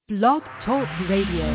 Blog Talk Radio.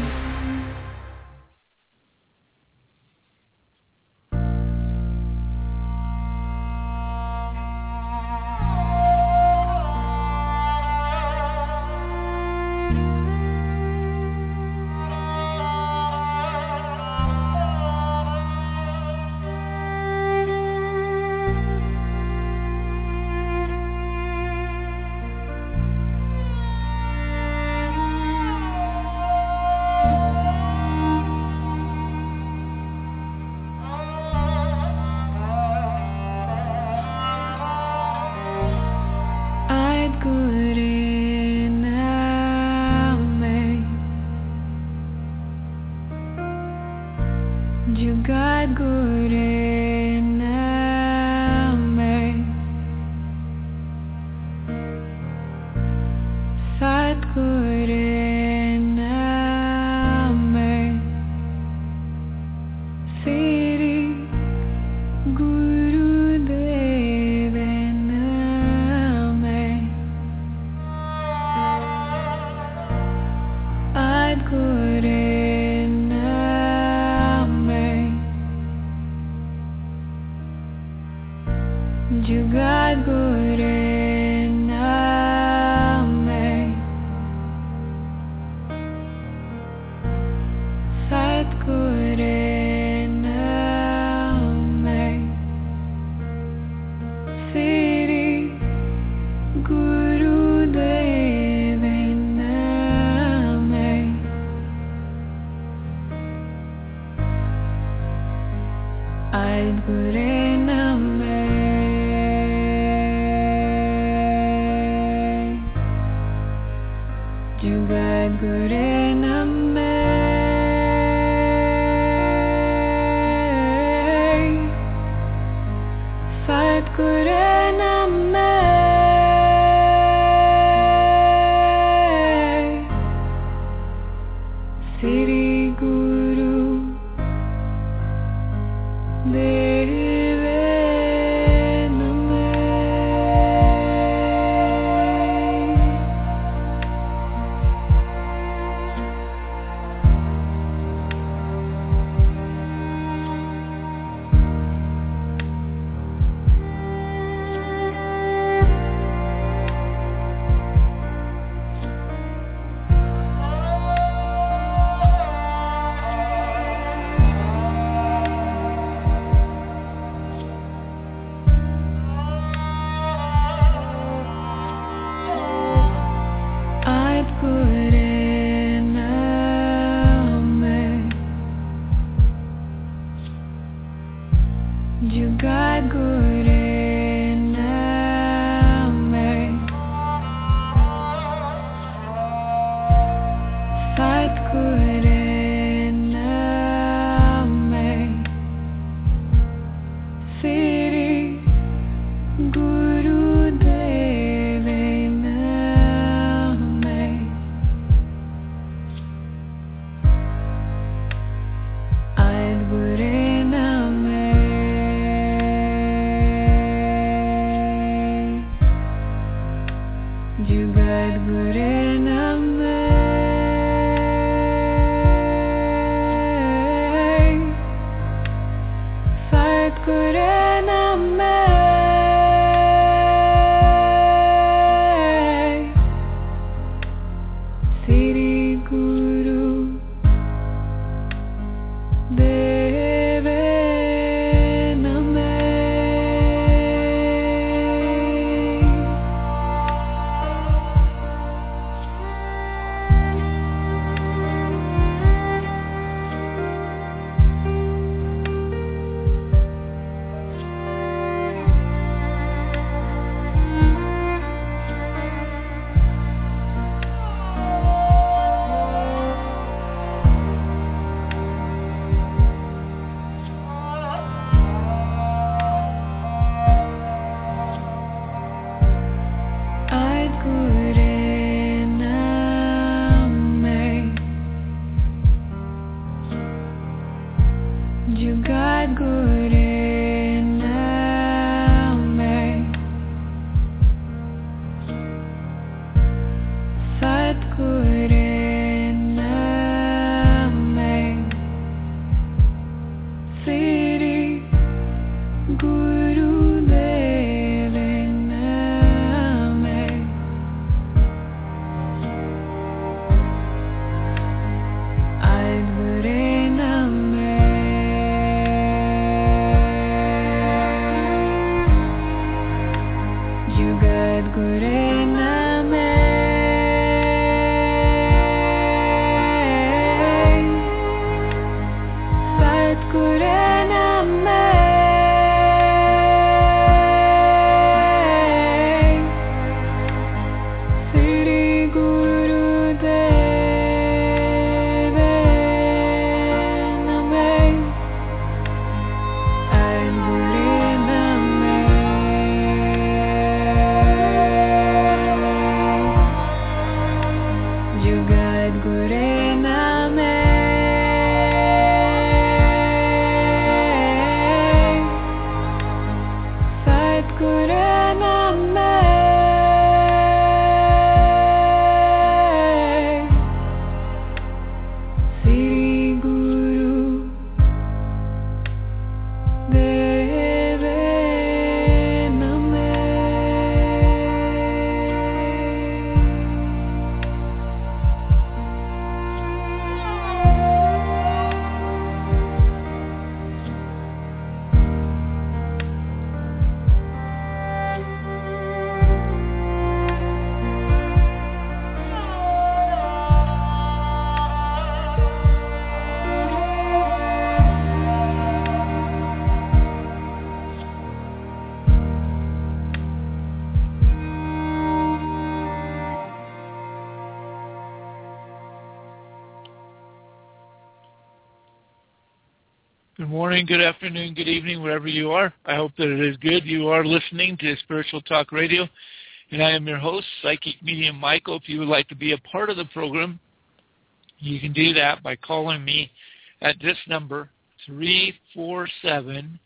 Good morning, good afternoon, good evening, wherever you are. I hope that it is good. You are listening to Spiritual Talk Radio, and I am your host, Psychic Medium Michael. If you would like to be a part of the program, you can do that by calling me at this number, 347-327-9316.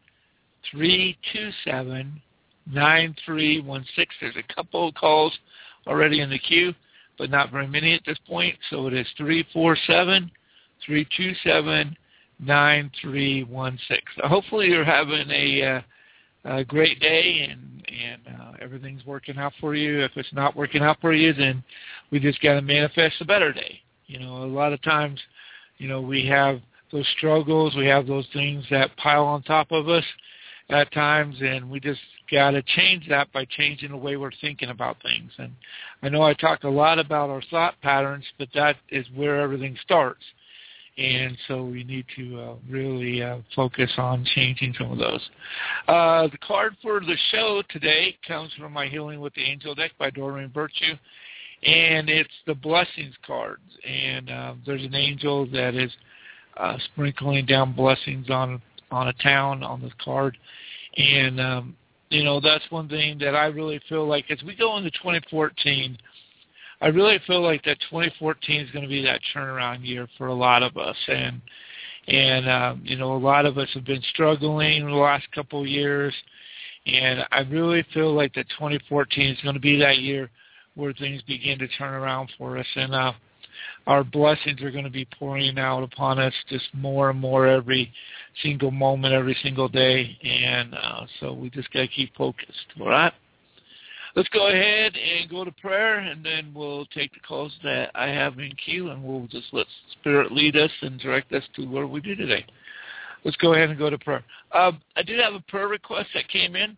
There's a couple of calls already in the queue, but not very many at this point, so it is 347-327-9316. Hopefully you're having a great day and everything's working out for you. If it's not working out for you, then we just got to manifest a better day. You know, a lot of times, you know, we have those struggles, we have those things that pile on top of us at times, and we just got to change that by changing the way we're thinking about things. And I know I talk a lot about our thought patterns, but that is where everything starts. And so we need to really focus on changing some of those. The card for the show today comes from my Healing with the Angel deck by Doreen Virtue, and it's the Blessings cards. And there's an angel that is sprinkling down blessings on a town on this card. And, you know, that's one thing that I really feel like as we go into 2014, I really feel like that 2014 is going to be that turnaround year for a lot of us. And you know, a lot of us have been struggling in the last couple of years. And I really feel like that 2014 is going to be that year where things begin to turn around for us. And our blessings are going to be pouring out upon us just more and more every single moment, every single day. And so we just got to keep focused, all right? Let's go ahead and go to prayer, and then we'll take the calls that I have in queue, and we'll just let Spirit lead us and direct us to what we do today. Let's go ahead and go to prayer. I did have a prayer request that came in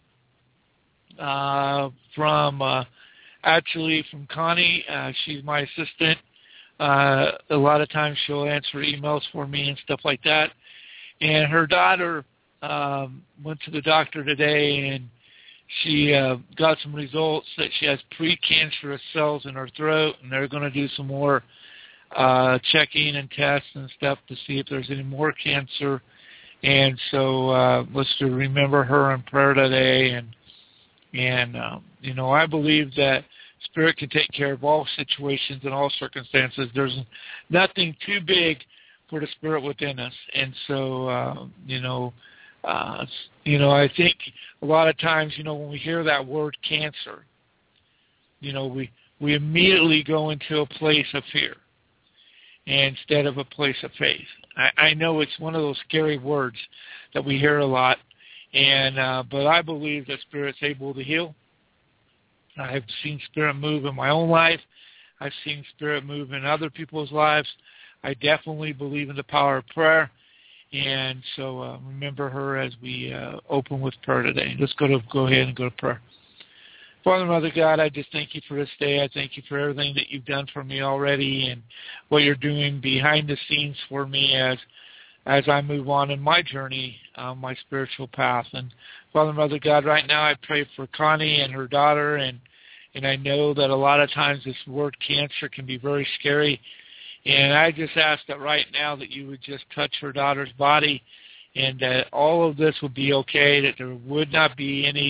from Connie. She's my assistant. A lot of times she'll answer emails for me and stuff like that. And her daughter went to the doctor today, and she got some results that she has precancerous cells in her throat, and they're going to do some more checking and tests and stuff to see if there's any more cancer. And so let's remember her in prayer today. And you know, I believe that Spirit can take care of all situations and all circumstances. There's nothing too big for the Spirit within us. And so, you know, I think a lot of times, you know, when we hear that word cancer, you know, we immediately go into a place of fear instead of a place of faith. I know it's one of those scary words that we hear a lot, and but I believe that Spirit's able to heal. I have seen Spirit move in my own life. I've seen Spirit move in other people's lives. I definitely believe in the power of prayer. And so remember her as we open with prayer today. Let's go ahead and go to prayer. Father, Mother God, I just thank you for this day. I thank you for everything that you've done for me already and what you're doing behind the scenes for me as I move on in my journey, my spiritual path. And Father, Mother God, right now I pray for Connie and her daughter, and I know that a lot of times this word cancer can be very scary. And I just ask that right now that you would just touch her daughter's body and that all of this would be okay, that there would not be any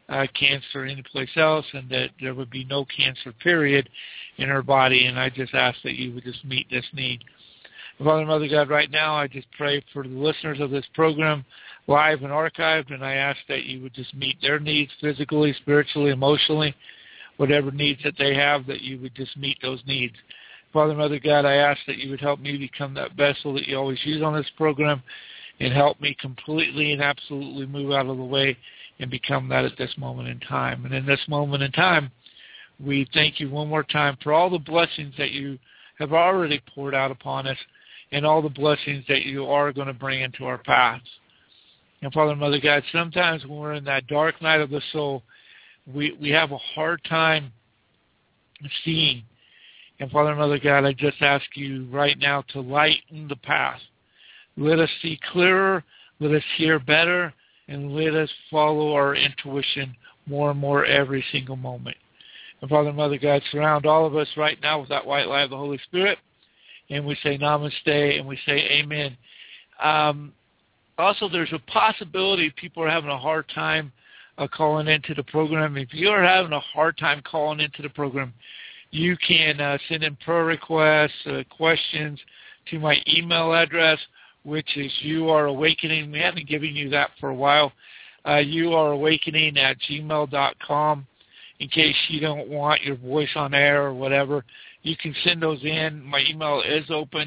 cancer anyplace else, and that there would be no cancer, period, in her body. And I just ask that you would just meet this need. Father and Mother God, right now I just pray for the listeners of this program, live and archived, and I ask that you would just meet their needs physically, spiritually, emotionally, whatever needs that they have, that you would just meet those needs. Father and Mother God, I ask that you would help me become that vessel that you always use on this program, and help me completely and absolutely move out of the way and become that at this moment in time. And in this moment in time, we thank you one more time for all the blessings that you have already poured out upon us, and all the blessings that you are going to bring into our paths. And Father and Mother God, sometimes when we're in that dark night of the soul, we have a hard time seeing. And Father and Mother God, I just ask you right now to lighten the path. Let us see clearer, let us hear better, and let us follow our intuition more and more every single moment. And Father and Mother God, surround all of us right now with that white light of the Holy Spirit. And we say namaste, and we say amen. Also, there's a possibility people are having a hard time calling into the program. If you are having a hard time calling into the program, you can send in prayer requests, questions to my email address, which is youareawakening. We haven't given you that for a while. youareawakening@gmail.com. In case you don't want your voice on air or whatever, you can send those in. My email is open.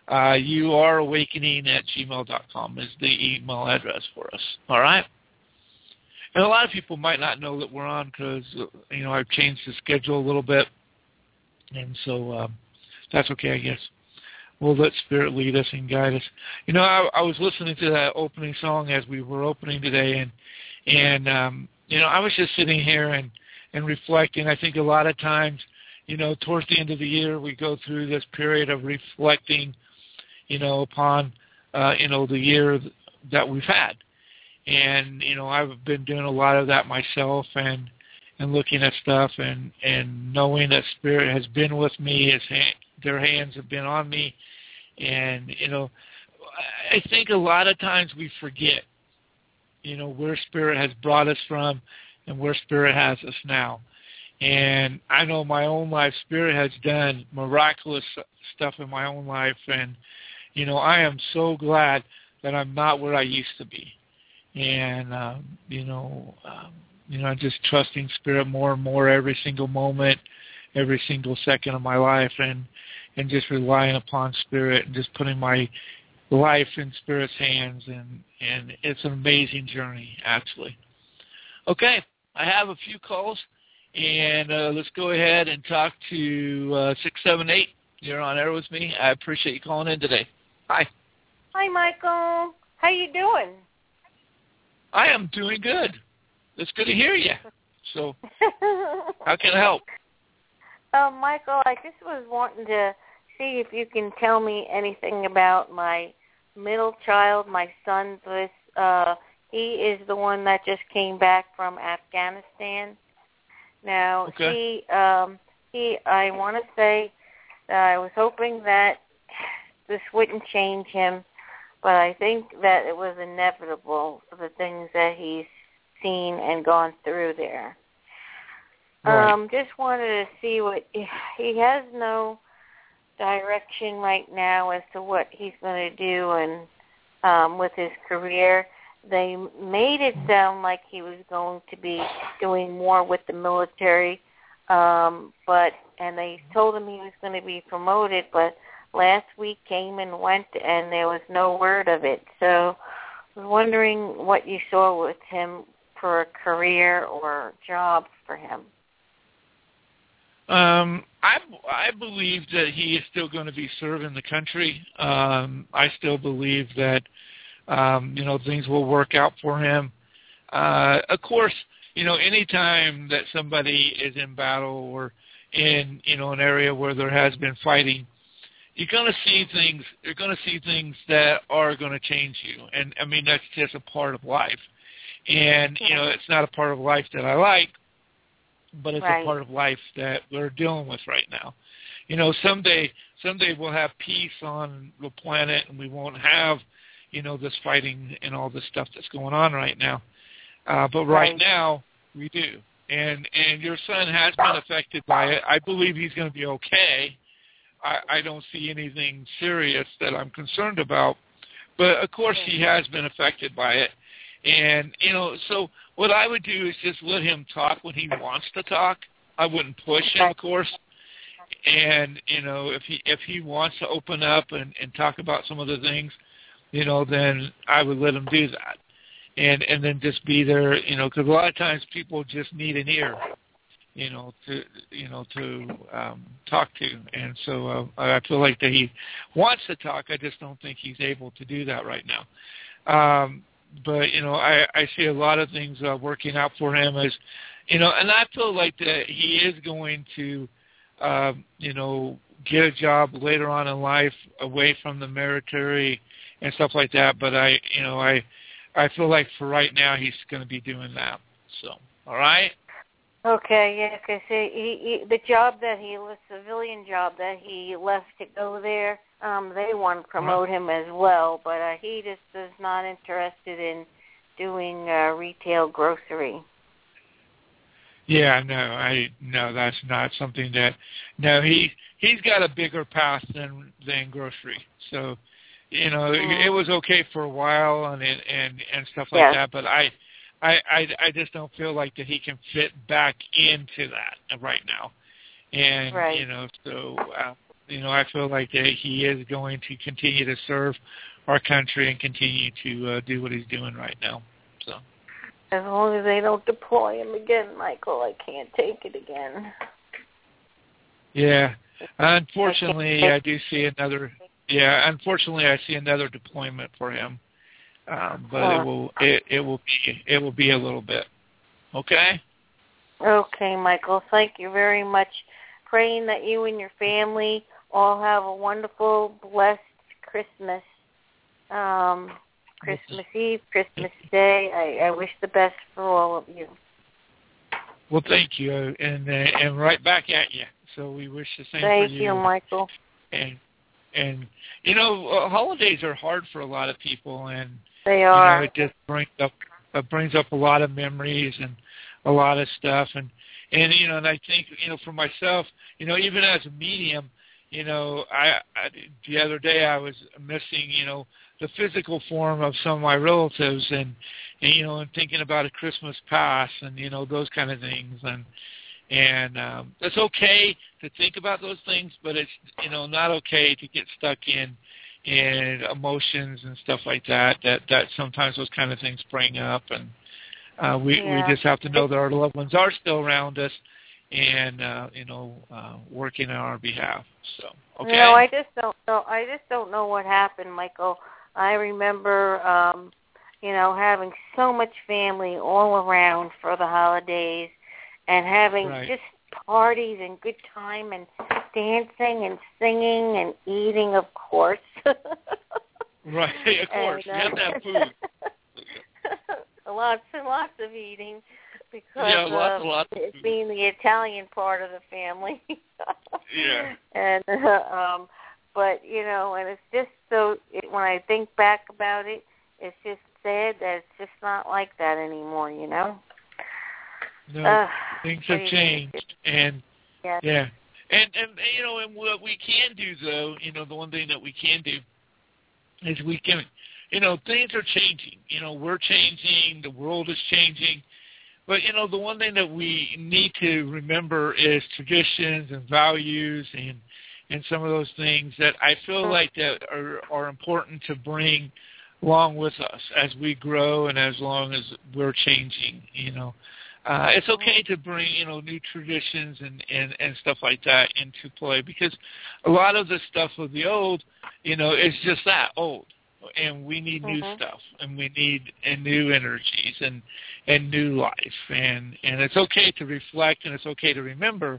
youareawakening@gmail.com is the email address for us. All right? And a lot of people might not know that we're on because, I've changed the schedule a little bit. And so that's okay, I guess. We'll let Spirit lead us and guide us. I was listening to that opening song as we were opening today, and I was just sitting here and reflecting. I think a lot of times, towards the end of the year, we go through this period of reflecting, upon, the year that we've had. And, I've been doing a lot of that myself and looking at stuff and knowing that Spirit has been with me, their hands have been on me. And, I think a lot of times we forget, where Spirit has brought us from and where Spirit has us now. And I know my own life, Spirit has done miraculous stuff in my own life. And, I am so glad that I'm not where I used to be. And, I'm just trusting Spirit more and more every single moment, every single second of my life, and just relying upon Spirit and just putting my life in Spirit's hands. And it's an amazing journey, actually. Okay, I have a few calls, and let's go ahead and talk to 678. You're on air with me. I appreciate you calling in today. Hi. Hi, Michael. How you doing? I am doing good. It's good to hear you. So, how can I help? Michael, I just was wanting to see if you can tell me anything about my middle child, my son. He is the one that just came back from Afghanistan. Now, okay. I want to say that I was hoping that this wouldn't change him, but I think that it was inevitable for the things that he's seen and gone through there. Right. Just wanted to see he has no direction right now as to what he's going to do and with his career. They made it sound like he was going to be doing more with the military, and they told him he was going to be promoted, but last week came and went, and there was no word of it. So I was wondering what you saw with him for a career or job for him. I believe that he is still going to be serving the country. I still believe that, things will work out for him. Of course, anytime that somebody is in battle or in, an area where there has been fighting, you're going to see things that are going to change you. And, I mean, that's just a part of life. And, it's not a part of life that I like, but it's right. a part of life that we're dealing with right now. Someday we'll have peace on the planet, and we won't have, this fighting and all this stuff that's going on right now. But right now, We do. And your son has been affected by it. I believe he's going to be okay. I don't see anything serious that I'm concerned about. But, of course, he has been affected by it. And, so what I would do is just let him talk when he wants to talk. I wouldn't push him, of course. And, if he wants to open up and talk about some of the things, then I would let him do that. And then just be there, because a lot of times people just need an ear, to talk to. And so I feel like that he wants to talk. I just don't think he's able to do that right now. But, I see a lot of things working out for him as, and I feel like that he is going to, get a job later on in life away from the military and stuff like that. But I feel like for right now he's going to be doing that. So, all right? Okay, yeah, because the job that the civilian job that he left to go there, they want to promote him as well, but he just is not interested in doing retail grocery. Yeah, no, that's not something that. No, he's got a bigger path than grocery. So, it was okay for a while and stuff like that, but I just don't feel like that he can fit back into that right now. And so I feel like that he is going to continue to serve our country and continue to do what he's doing right now. So. As long as they don't deploy him again, Michael, I can't take it again. Yeah. Unfortunately, I do see another. Yeah, unfortunately, I see another deployment for him, but it will be a little bit. Okay. Okay, Michael. Thank you very much. Praying that you and your family all have a wonderful, blessed Christmas. Christmas Eve, Christmas Day. I wish the best for all of you. Well, thank you, and right back at you. So we wish the same for you. Thank you, Michael. And holidays are hard for a lot of people, and they are. It just brings up a lot of memories and a lot of stuff, and I think for myself, even as a medium, I the other day I was missing the physical form of some of my relatives, and thinking about a Christmas past and those kind of things, and it's okay to think about those things, but it's not okay to get stuck in emotions and stuff like that sometimes those kind of things bring up, and we just have to know that our loved ones are still around us and working on our behalf. So okay. No, I just don't know what happened, Michael. I remember having so much family all around for the holidays and having just parties and good time and dancing and singing and eating, of course. Right, of course. You have to have food. Lots and lots of eating because lots of it being the Italian part of the family. Yeah. And but and it's just so when I think back about it, it's just sad that it's just not like that anymore. No, things have changed, and and what we can do though, the one thing that we can do is we can, things are changing. We're changing, the world is changing, but the one thing that we need to remember is traditions and values and some of those things that I feel like that are important to bring along with us as we grow and as long as we're changing. It's okay to bring new traditions and stuff like that into play, because a lot of the stuff of the old is just that, old, and we need new stuff, and we need new energies and new life, and it's okay to reflect and it's okay to remember,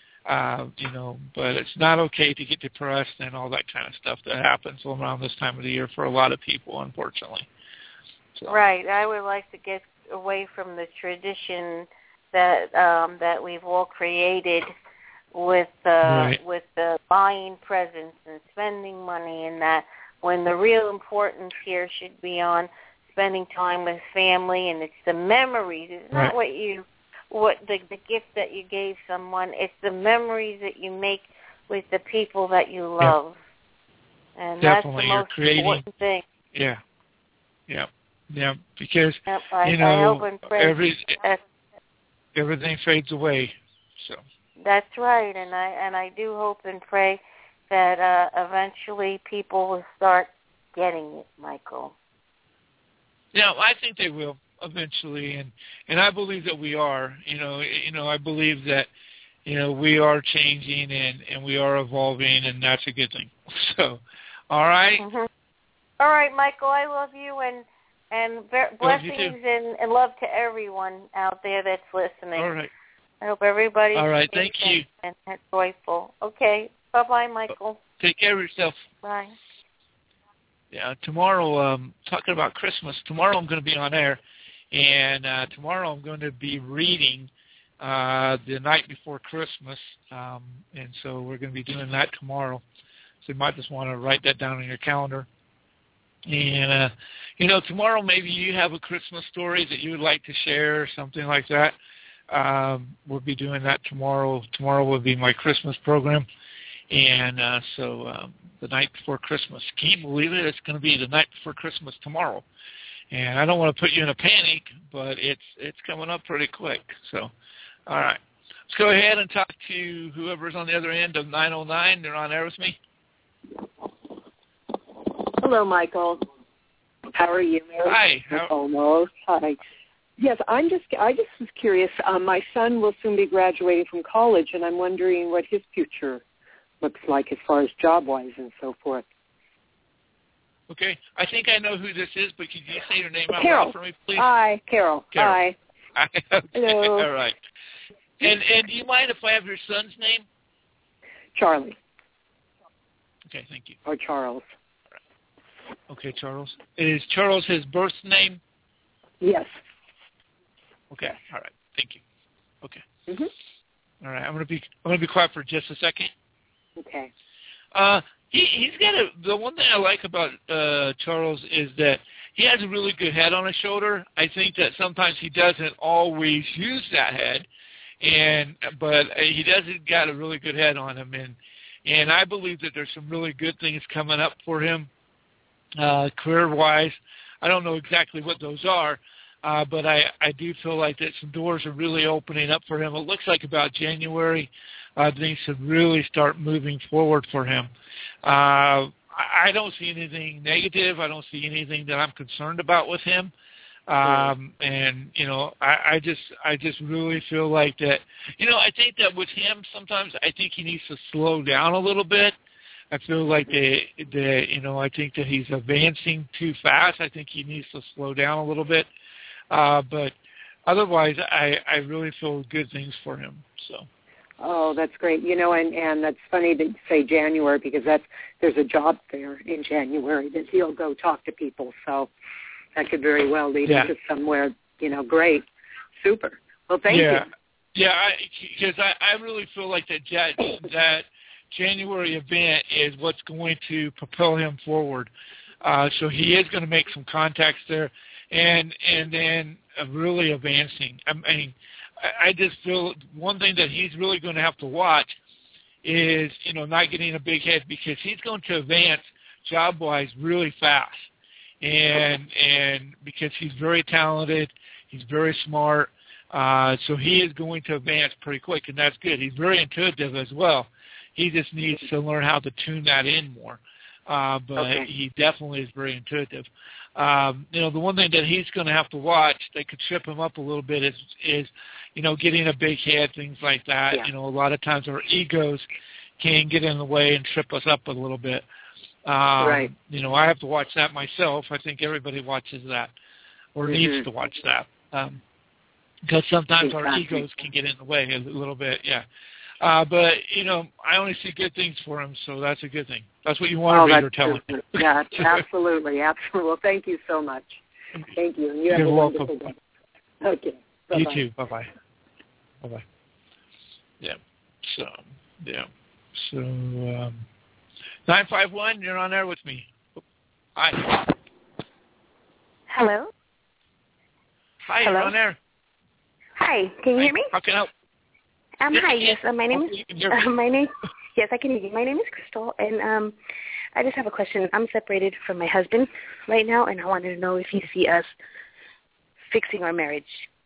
but it's not okay to get depressed and all that kind of stuff that happens around this time of the year for a lot of people, unfortunately. So. Right. I would like to get away from the tradition that we've all created with the buying presents and spending money, and that when the real importance here should be on spending time with family, and it's the memories. It's not what you what the gift that you gave someone. It's the memories that you make with the people that you love. Yep. And Definitely. that's the most important thing. Yeah. Because I hope and pray everything fades away. So that's right, and I do hope and pray that eventually people will start getting it, Michael. Yeah, I think they will eventually, and I believe that we are. I believe that we are changing and we are evolving, and that's a good thing. So, all right. Mm-hmm. All right, Michael. I love you and blessings and love to everyone out there that's listening. All right. I hope everybody. All right. Thank you. And joyful. Okay. Bye-bye, Michael. Take care of yourself. Bye. Yeah. Tomorrow, talking about Christmas. Tomorrow I'm going to be on air, and tomorrow I'm going to be reading the night before Christmas, and so we're going to be doing that tomorrow. So you might just want to write that down on your calendar. And, tomorrow maybe you have a Christmas story that you would like to share or something like that. We'll be doing that tomorrow. Tomorrow will be my Christmas program. And so the night before Christmas. Can you believe it? It's going to be the night before Christmas tomorrow. And I don't want to put you in a panic, but it's coming up pretty quick. So, all right. Let's go ahead and talk to whoever's on the other end of 909. They're on air with me. Hello, Michael. How are you? Hi. Almost. Hi. Yes, I just was curious. My son will soon be graduating from college, and I'm wondering what his future looks like as far as job-wise and so forth. Okay. I think I know who this is, but could you say your name out Carol. loud for me, please? Hi, Carol. Hi. Okay. Hello. All right. And do you mind if I have your son's name? Charlie. Okay, thank you. Or Charles. Okay, Charles. Is Charles his birth name? Yes. Okay. All right. Thank you. Okay. Mm-hmm. All right. I'm gonna be quiet for just a second. Okay. He's got the one thing I like about Charles is that he has a really good head on his shoulder. I think that sometimes he doesn't always use that head, but he doesn't got a really good head on him, and I believe that there's some really good things coming up for him. Career-wise, I don't know exactly what those are, but I do feel like that some doors are really opening up for him. It looks like about January, things should really start moving forward for him. I don't see anything negative. I don't see anything that I'm concerned about with him. And, I just really feel like that, I think that with him, sometimes I think he needs to slow down a little bit. I feel like I think that he's advancing too fast. I think he needs to slow down a little bit. But otherwise, I really feel good things for him. So. Oh, that's great. And that's funny that you say January because there's a job fair in January that he'll go talk to people. So that could very well lead him to somewhere, great. Super. Well, thank you. Yeah, because I really feel like that January event is what's going to propel him forward. So he is going to make some contacts there and then really advancing. I mean, I just feel one thing that he's really going to have to watch is, not getting a big head because he's going to advance job-wise really fast. And because he's very talented, he's very smart, so he is going to advance pretty quick, and that's good. He's very intuitive as well. He just needs to learn how to tune that in more. But he definitely is very intuitive. The one thing that he's going to have to watch that could trip him up a little bit is getting a big head, things like that. Yeah. A lot of times our egos can get in the way and trip us up a little bit. Right. I have to watch that myself. I think everybody watches that or needs to watch that because sometimes our egos can get in the way a little bit, yeah. But, I only see good things for him, so that's a good thing. That's what you want to read or tell him. Yeah, absolutely, absolutely. Well, thank you so much. Thank you. You have a wonderful day. Okay. Bye-bye. You too. Bye-bye. Bye-bye. Yeah. So, 951, you're on there with me. Hi. Hello. Hi, Hello? you're on there. Hi, can you hear me? How can I help? Hi, yes. My name is. Yes, I can hear you. My name is Crystal, and I just have a question. I'm separated from my husband right now, and I wanted to know if you see us fixing our marriage.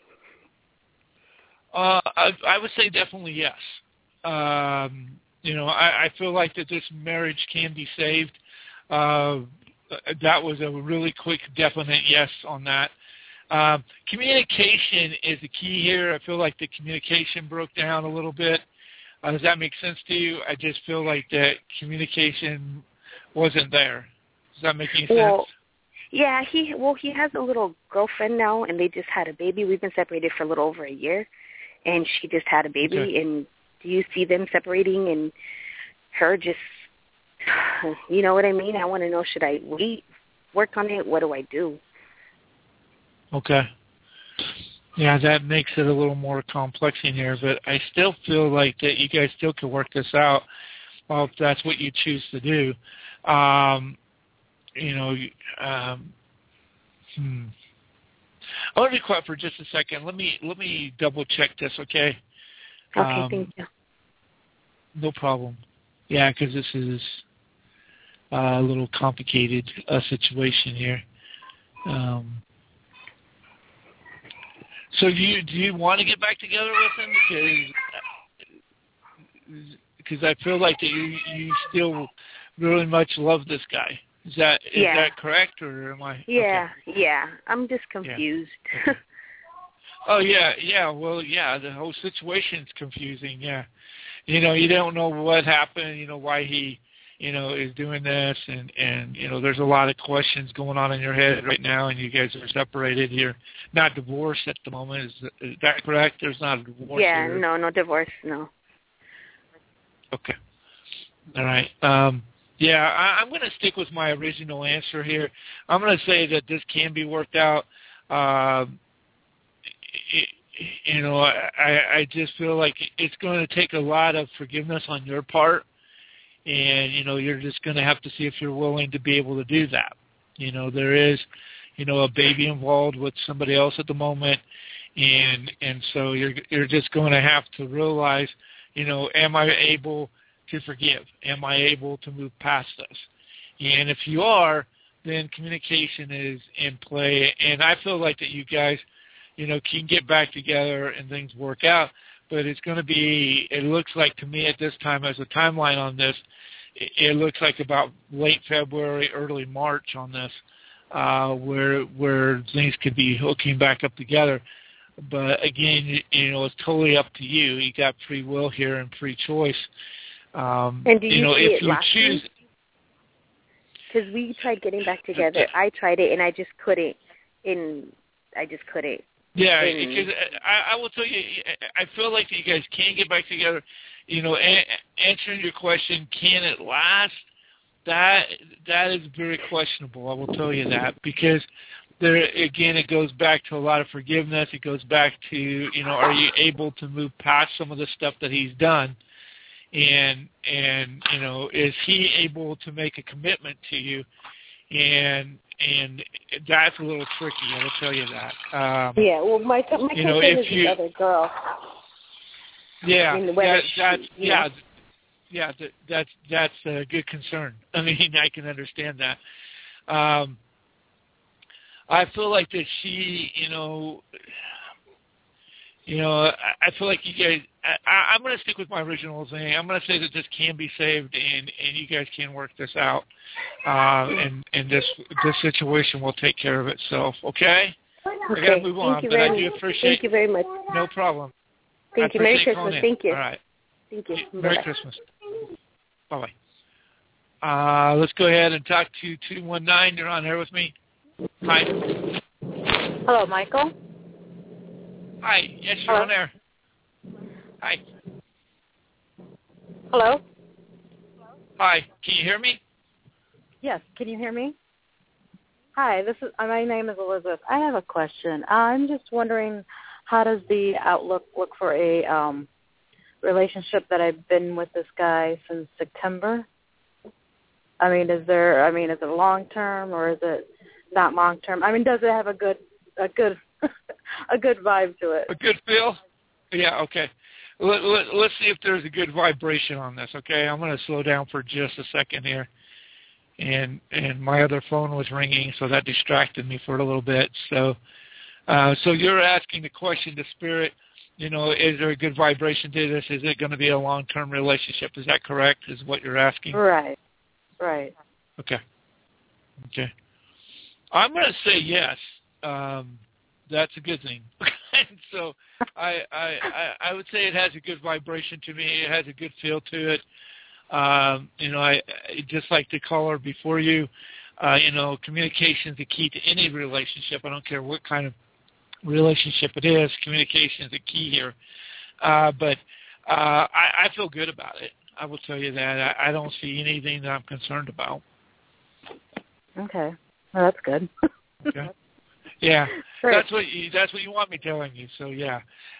I would say definitely yes. I feel like that this marriage can be saved. That was a really quick, definite yes on that. Communication is the key here. I feel like the communication broke down a little bit. Does that make sense to you? I just feel like that communication wasn't there. Does that make any sense? Yeah, he has a little girlfriend now, and they just had a baby. We've been separated for a little over a year, and she just had a baby. Okay. And do you see them separating and her just, you know what I mean? I want to know, should I work on it? What do I do? Okay. Yeah, that makes it a little more complex in here, but I still feel like that you guys still can work this out if that's what you choose to do. I want to be quiet for just a second. Let me double check this, okay? Okay, thank you. No problem. Yeah, because this is a little complicated situation here. So do you want to get back together with him? Because I feel like that you still really much love this guy. Is that correct, or am I? Yeah, okay. Yeah. I'm just confused. Yeah. Oh yeah. Well, yeah. The whole situation's confusing. Yeah. You don't know what happened. Why he, is doing this, and there's a lot of questions going on in your head right now, and you guys are separated. You're not divorced at the moment. Is that correct? There's not a divorce. Yeah. here. No divorce. No. Okay. All right. I'm going to stick with my original answer here. I'm going to say that this can be worked out. I just feel like it's going to take a lot of forgiveness on your part, and you're just going to have to see if you're willing to be able to do that. There is, a baby involved with somebody else at the moment, and so you're just going to have to realize, am I able to forgive? Am I able to move past this? And if you are, then communication is in play, and I feel like that you guys, can get back together and things work out. But it's going to be, it looks like to me at this time, as a timeline on this, it looks like about late February, early March on this, where things could be hooking back up together. But again, it's totally up to you. You got free will here and free choice. And do you see if it you choose, because we tried getting back together. I tried it and I just couldn't. Yeah, because I will tell you, I feel like you guys can get back together. Answering your question, can it last? That is very questionable. I will tell you that, because there again, it goes back to a lot of forgiveness. It goes back to are you able to move past some of the stuff that he's done, and is he able to make a commitment to you? And that's a little tricky. I will tell you that. My concern is the other girl. Yeah, that's a good concern. I mean, I can understand that. I feel like that she, I feel like you guys. I'm going to stick with my original thing. I'm going to say that this can be saved, and you guys can work this out, and this situation will take care of itself. Okay. I got to move on, but I do appreciate. Thank you very much. No problem. Thank you. Merry Christmas. Thank you. All right. Thank you. Merry Christmas. Bye-bye. Let's go ahead and talk to 219. You're on air with me. Hi. Hello, Michael. Hi. Yes, you're on air. Hi. Hello. Hi. Can you hear me? Yes. Can you hear me? Hi. My name is Elizabeth. I have a question. I'm just wondering, how does the outlook look for a relationship that I've been with this guy since September? I mean, is it long term or is it not long term? I mean, does it have a good a good vibe to it. A good feel? Yeah, okay. Let's see if there's a good vibration on this, okay? I'm going to slow down for just a second here. And my other phone was ringing, so that distracted me for a little bit. So you're asking the question to Spirit, is there a good vibration to this? Is it going to be a long-term relationship? Is that correct, is what you're asking? Right. Okay. I'm going to say yes. That's a good thing. So I would say it has a good vibration to me. It has a good feel to it. I just like the caller before you, communication is the key to any relationship. I don't care what kind of relationship it is. Communication is the key here. But I feel good about it. I will tell you that. I don't see anything that I'm concerned about. Okay. Well, that's good. Okay. Yeah. Great. That's what you want me telling you. So yeah.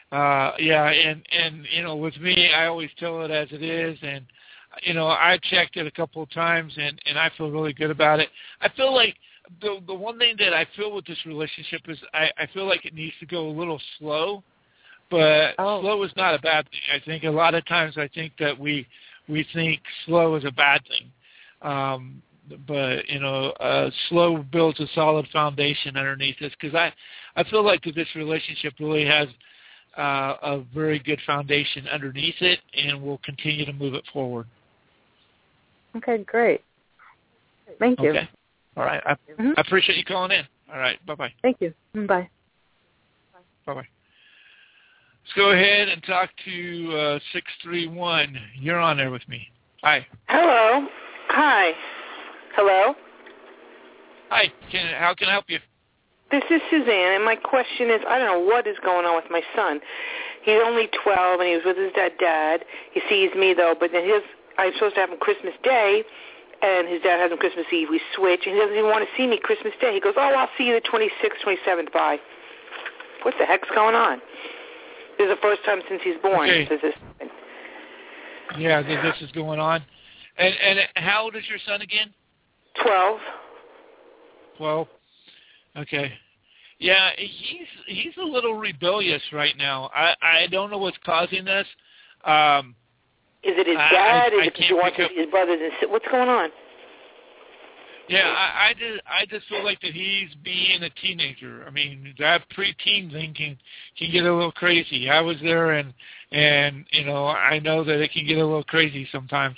And with me, I always tell it as it is, and I checked it a couple of times, and I feel really good about it. I feel like the one thing that I feel with this relationship is I feel like it needs to go a little slow, but slow is not a bad thing. I think a lot of times I think that we think slow is a bad thing. But slow builds a solid foundation underneath this, because I feel like that this relationship really has a very good foundation underneath it, and we'll continue to move it forward. Okay, great. Thank you. Okay. All right. I appreciate you calling in. All right. Bye-bye. Thank you. Bye. Bye-bye. Let's go ahead and talk to 631. You're on there with me. Hi. Hello. Hi. Hello? Hi. How can I help you? This is Suzanne, and my question is, I don't know what is going on with my son. He's only 12, and he was with his dad. He sees me, though, but then I'm supposed to have him Christmas Day, and his dad has him Christmas Eve. We switch, and he doesn't even want to see me Christmas Day. He goes, I'll see you the 26th, 27th, bye. What the heck's going on? This is the first time since he's born. Okay. This Yeah, this is going on. And how old is your son again? 12. 12. Okay. Yeah, he's a little rebellious right now. I don't know what's causing this. Is it his dad? Is it because he wants to see his brothers and sisters? What's going on? Yeah, I just feel like that he's being a teenager. I mean, that preteen thing can get a little crazy. I was there, and I know that it can get a little crazy sometimes.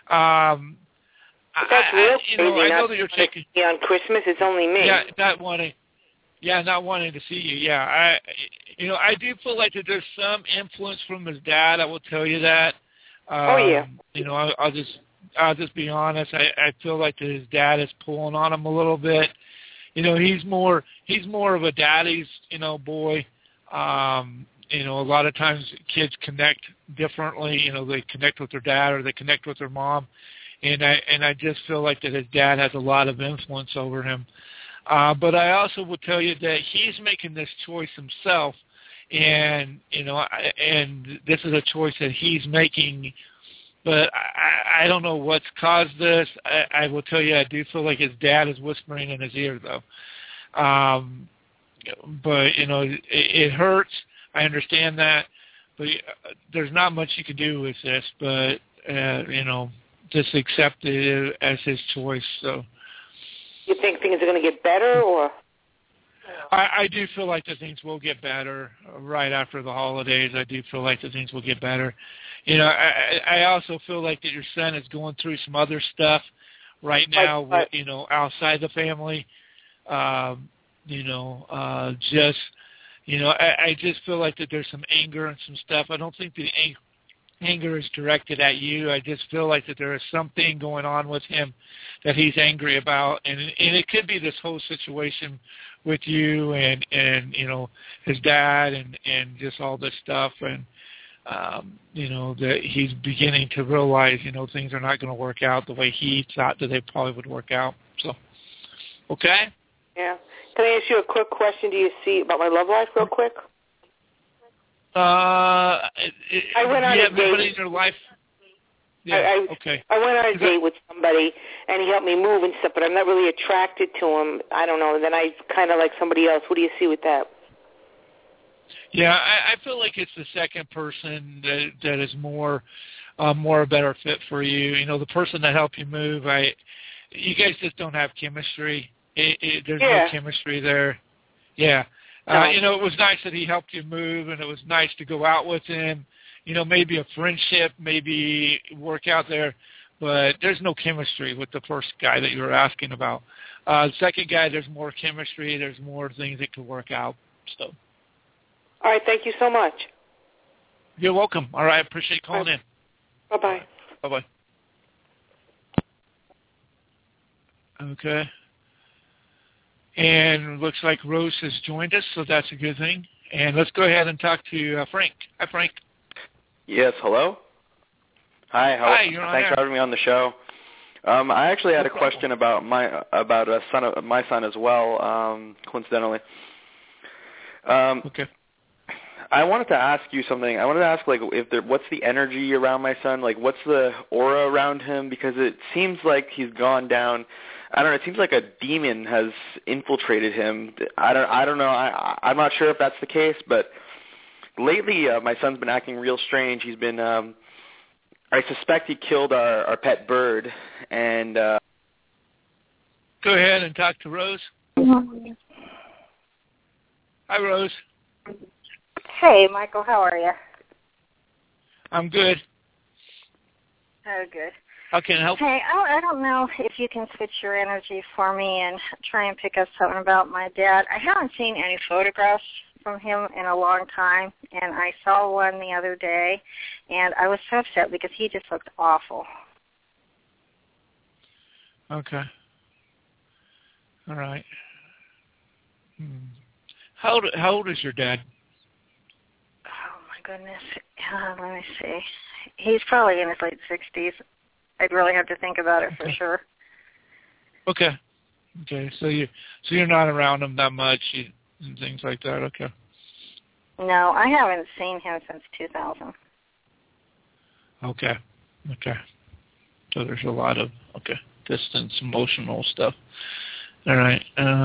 That's real crazy. I know that you're taking on Christmas. It's only me. Yeah, not wanting to see you. Yeah, I do feel like that there's some influence from his dad. I will tell you that. Yeah. I'll just be honest. I feel like that his dad is pulling on him a little bit. He's more of a daddy's boy. A lot of times kids connect differently. They connect with their dad or they connect with their mom. And I just feel like that his dad has a lot of influence over him. But I also will tell you that he's making this choice himself, and this is a choice that he's making. But I don't know what's caused this. I will tell you, I do feel like his dad is whispering in his ear, though. But it hurts. I understand that, but there's not much you can do with this. But just accept it as his choice. So, you think things are going to get better, or? I do feel like that things will get better right after the holidays. I do feel like that things will get better. I also feel like that your son is going through some other stuff right now. Outside the family. I just feel like that there's some anger and some stuff. I don't think the anger is directed at you. I just feel like that there is something going on with him that he's angry about, and it could be this whole situation with you and his dad and just all this stuff, and that he's beginning to realize things are not going to work out the way he thought that they probably would work out. So, okay. Yeah. Can I ask you a quick question? Do you see about my love life, real quick? I went on a date. In your life? Yeah, okay. I went on a date with somebody, and he helped me move and stuff, but I'm not really attracted to him. I don't know. And then I kind of like somebody else. What do you see with that? Yeah, I feel like it's the second person that is more a better fit for you. You know, the person that helped you move, you guys just don't have chemistry. There's no chemistry there. Yeah. You know, it was nice that he helped you move, and it was nice to go out with him. You know, maybe a friendship, maybe work out there, but there's no chemistry with the first guy that you were asking about. The second guy, there's more chemistry. There's more things that could work out. So. All right. Thank you so much. You're welcome. All right. I appreciate calling in. Bye-bye. Bye-bye. Okay. And looks like Rose has joined us, so that's a good thing. And let's go ahead and talk to Frank. Hi, Frank. Yes, hello? Hi, you're on thanks air. for having me on the show. I actually had a question about my son as well, coincidentally. Okay. I wanted to ask you something. I wanted to ask, like, what's the energy around my son? Like, what's the aura around him? Because it seems like he's gone down. I don't know. It seems like a demon has infiltrated him. I don't know. I'm not sure if that's the case, but lately my son's been acting real strange. He's been. I suspect he killed our pet bird, and. Go ahead and talk to Rose. Hi, Rose. Hey, Michael, how are you? I'm good. Oh, good. How can I help? Hey, I don't know if you can switch your energy for me and try and pick up something about my dad. I haven't seen any photographs from him in a long time, and I saw one the other day, and I was so upset because he just looked awful. Okay. All right. How old is your dad? Oh, my goodness. Let me see. He's probably in his late 60s. I'd really have to think about it for sure. Okay. So you're not around him that much and things like that. Okay. No, I haven't seen him since 2000. Okay. So there's a lot of distance, emotional stuff. All right.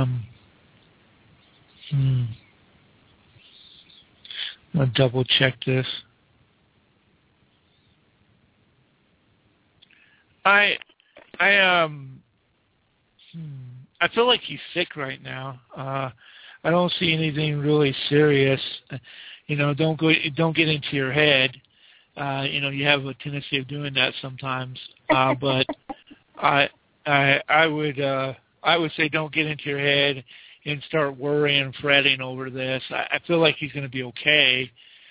I'll double check this. I feel like he's sick right now. I don't see anything really serious. You know, don't get into your head. You know, you have a tendency of doing that sometimes. But I would say don't get into your head and start worrying and fretting over this. I feel like he's going to be okay.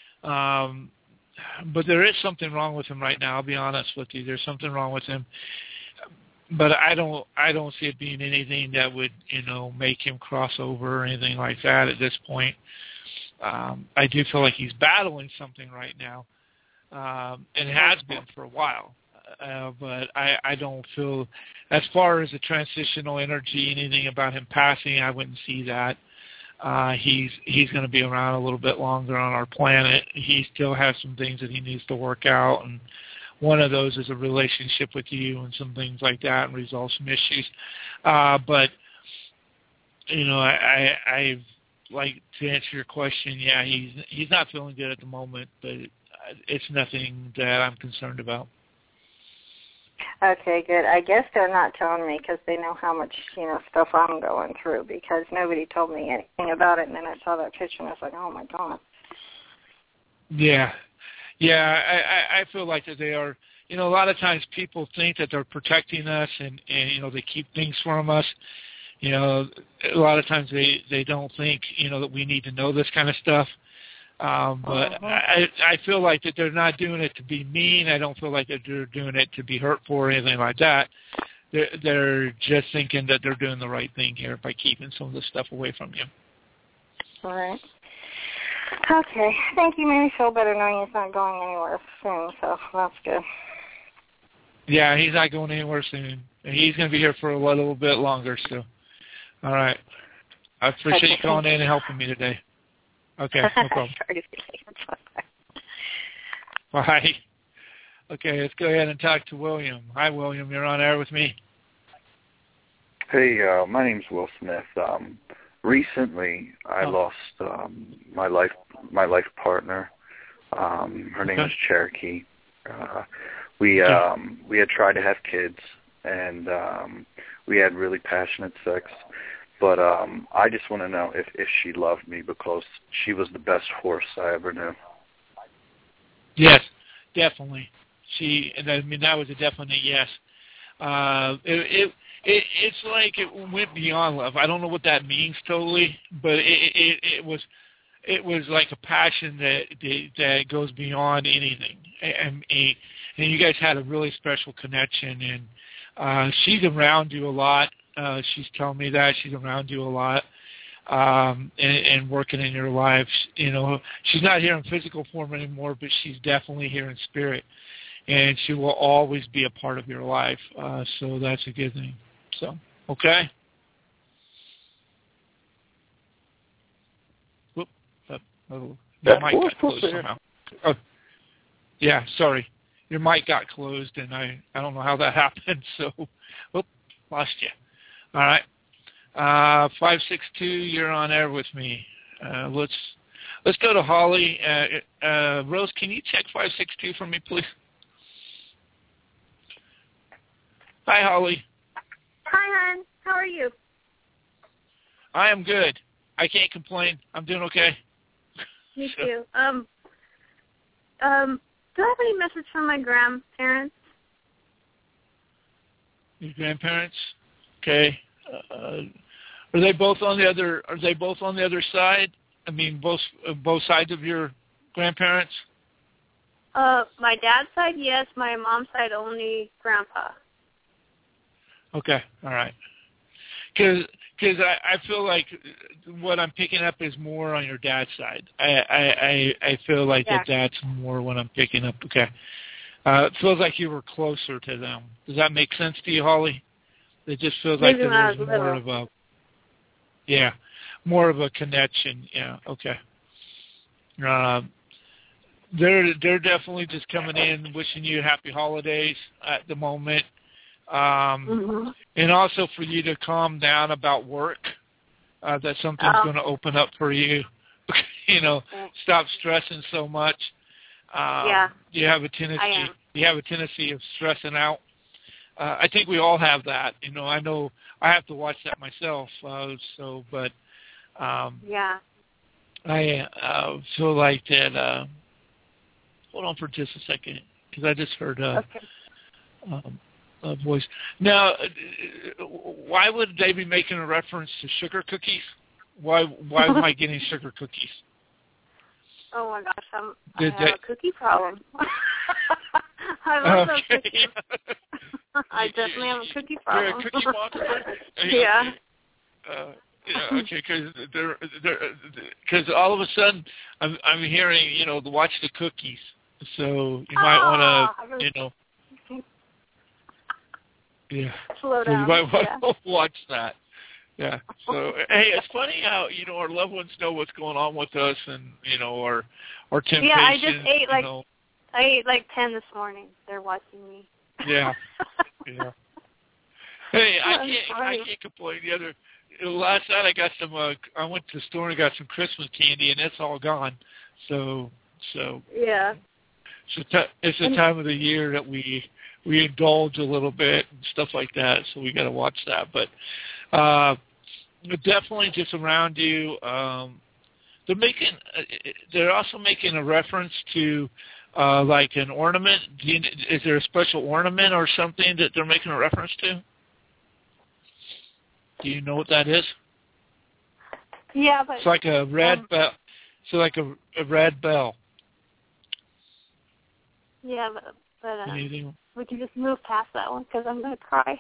But there is something wrong with him right now. I'll be honest with you. There's something wrong with him. But I don't see it being anything that would, you know, make him cross over or anything like that at this point. I do feel like he's battling something right now, and has been for a while. But I don't feel, as far as the transitional energy, anything about him passing, I wouldn't see that. He's going to be around a little bit longer on our planet. He still has some things that he needs to work out, and one of those is a relationship with you and some things like that, and resolve some issues. But you know, I like to answer your question. Yeah, he's not feeling good at the moment, but it's nothing that I'm concerned about. Okay, good. I guess they're not telling me because they know how much, you know, stuff I'm going through, because nobody told me anything about it, and then I saw that picture and I was like, oh my God. Yeah, I feel like that they are, you know, a lot of times people think that they're protecting us and you know, they keep things from us. You know, a lot of times they don't think, you know, that we need to know this kind of stuff. But I feel like that they're not doing it to be mean. I don't feel like that they're doing it to be hurtful or anything like that. They're just thinking that they're doing the right thing here by keeping some of this stuff away from you. All right. Okay. Thank you. Made me feel better knowing he's not going anywhere soon, so that's good. Yeah, he's not going anywhere soon. He's going to be here for a little bit longer, so. All right. I appreciate you calling in and helping me today. Okay, no problem. Bye. Okay, let's go ahead and talk to William. Hi, William. You're on air with me. Hey, my name's Will Smith. Recently, I lost my life partner. Her name is Cherokee. We had tried to have kids, and we had really passionate sex. But I just want to know if she loved me, because she was the best horse I ever knew. Yes, definitely. That was a definite yes. It's like it went beyond love. I don't know what that means totally, but it was like a passion that goes beyond anything. And you guys had a really special connection, and she's around you a lot. She's telling me that she's around you a lot, and working in your life. She's not here in physical form anymore, but she's definitely here in spirit, and she will always be a part of your life. So that's a good thing. So, okay. Whoop. Your mic got closed somehow. Oh, yeah, sorry. Your mic got closed, and I don't know how that happened. So, lost you. All right. 562, you're on air with me. Let's go to Holly. Rose, can you check 562 for me, please? Hi, Holly. Hi, hon. How are you? I am good. I can't complain. I'm doing okay. Me too. Do I have any message from my grandparents? Your grandparents? Okay. Are they both on the other? Are they both on the other side? I mean, both sides of your grandparents? My dad's side, yes. My mom's side, only grandpa. Okay. All right. Because I feel like what I'm picking up is more on your dad's side. I feel like that's more what I'm picking up. Okay. It feels like you were closer to them. Does that make sense to you, Holly? It just feels like there was more of a, more of a connection. Yeah. Okay. They're definitely just coming in, wishing you happy holidays at the moment. And also for you to calm down about work, that something's going to open up for you. Stop stressing so much. You have a tendency of stressing out. I think we all have that. I know I have to watch that myself. I feel like that. Hold on for just a second, because I just heard a voice. Now, why would they be making a reference to sugar cookies? Why am I getting sugar cookies? Oh my gosh, I have a cookie problem. I love those cookies. I definitely have a cookie problem. You're a cookie monster? Yeah. Okay, because all of a sudden I'm hearing, to watch the cookies. So you might want to, slow down. So you might want to watch that. Yeah. So hey, it's funny how our loved ones know what's going on with us, and our temptations. Yeah, I just ate I ate like 10 this morning. They're watching me. Yeah. Yeah. Hey, I can't complain. Last night I got some. I went to the store and got some Christmas candy, and it's all gone. So. Yeah. It's the time of the year that we indulge a little bit and stuff like that. So we got to watch that. But definitely just around you. They're also making a reference to like an ornament. Is there a special ornament or something that they're making a reference to? Do you know what that is? Yeah, but it's like a red bell. So like a red bell. Yeah, but we can just move past that one because I'm going to cry.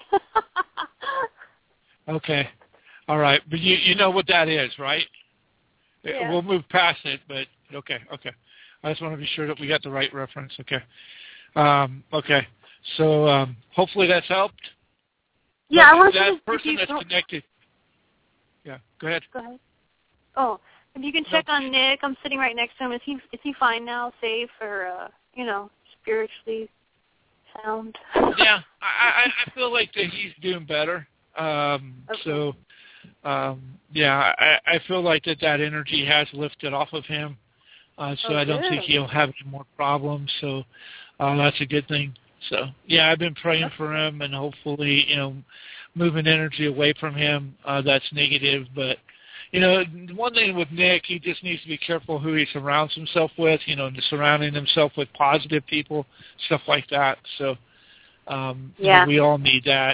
Okay. All right. But you know what that is, right? Yeah. We'll move past it, but okay. I just want to be sure that we got the right reference. Okay. Okay. So hopefully that's helped. Yeah, I want that person that's connected. Yeah, go ahead. Go ahead. Oh, if you can check on Nick, I'm sitting right next to him. Is he fine now, safe, or spiritually sound? Yeah, I feel like that he's doing better. So I feel like that energy has lifted off of him. So I don't think he'll have any more problems. So that's a good thing. So, I've been praying for him and hopefully, moving energy away from him that's negative. But, one thing with Nick, he just needs to be careful who he surrounds himself with, surrounding himself with positive people, stuff like that. So, we all need that.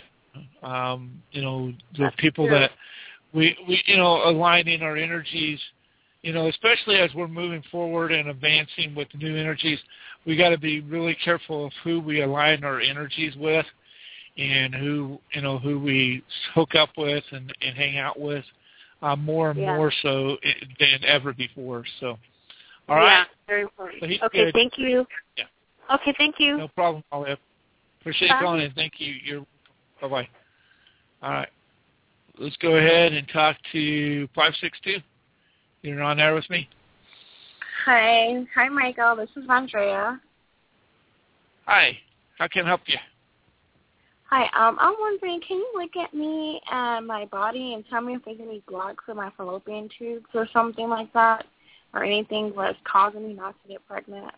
The people that we aligning our energies, especially as we're moving forward and advancing with new energies, we got to be really careful of who we align our energies with and who we hook up with and hang out with more and more so than ever before. So, all right. Very important. So okay, good. Thank you. Yeah. Okay, thank you. No problem, Olive. Appreciate you calling in. Thank you. Bye-bye. All right. Let's go ahead and talk to 562. You're on there with me? Hi, Michael. This is Andrea. Hi. How can I help you? Hi. I'm wondering, can you look at me and my body and tell me if there's any blocks in my fallopian tubes or something like that, or anything that's causing me not to get pregnant?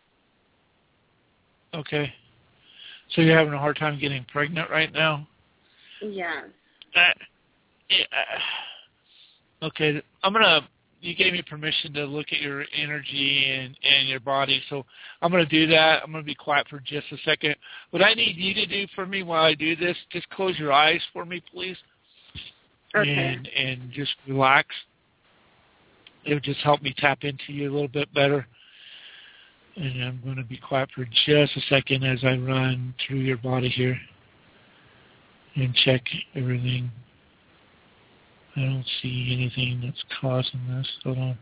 Okay. So you're having a hard time getting pregnant right now? Yes. Okay. You gave me permission to look at your energy and your body, so I'm going to do that. I'm going to be quiet for just a second. What I need you to do for me while I do this, just close your eyes for me, please. Okay. And just relax. It would just help me tap into you a little bit better. And I'm going to be quiet for just a second as I run through your body here and check everything. I don't see anything that's causing this. Hold on.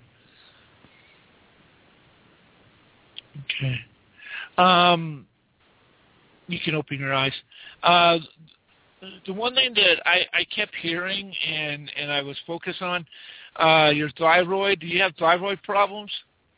Okay. You can open your eyes. The one thing that I kept hearing and I was focused on, your thyroid. Do you have thyroid problems?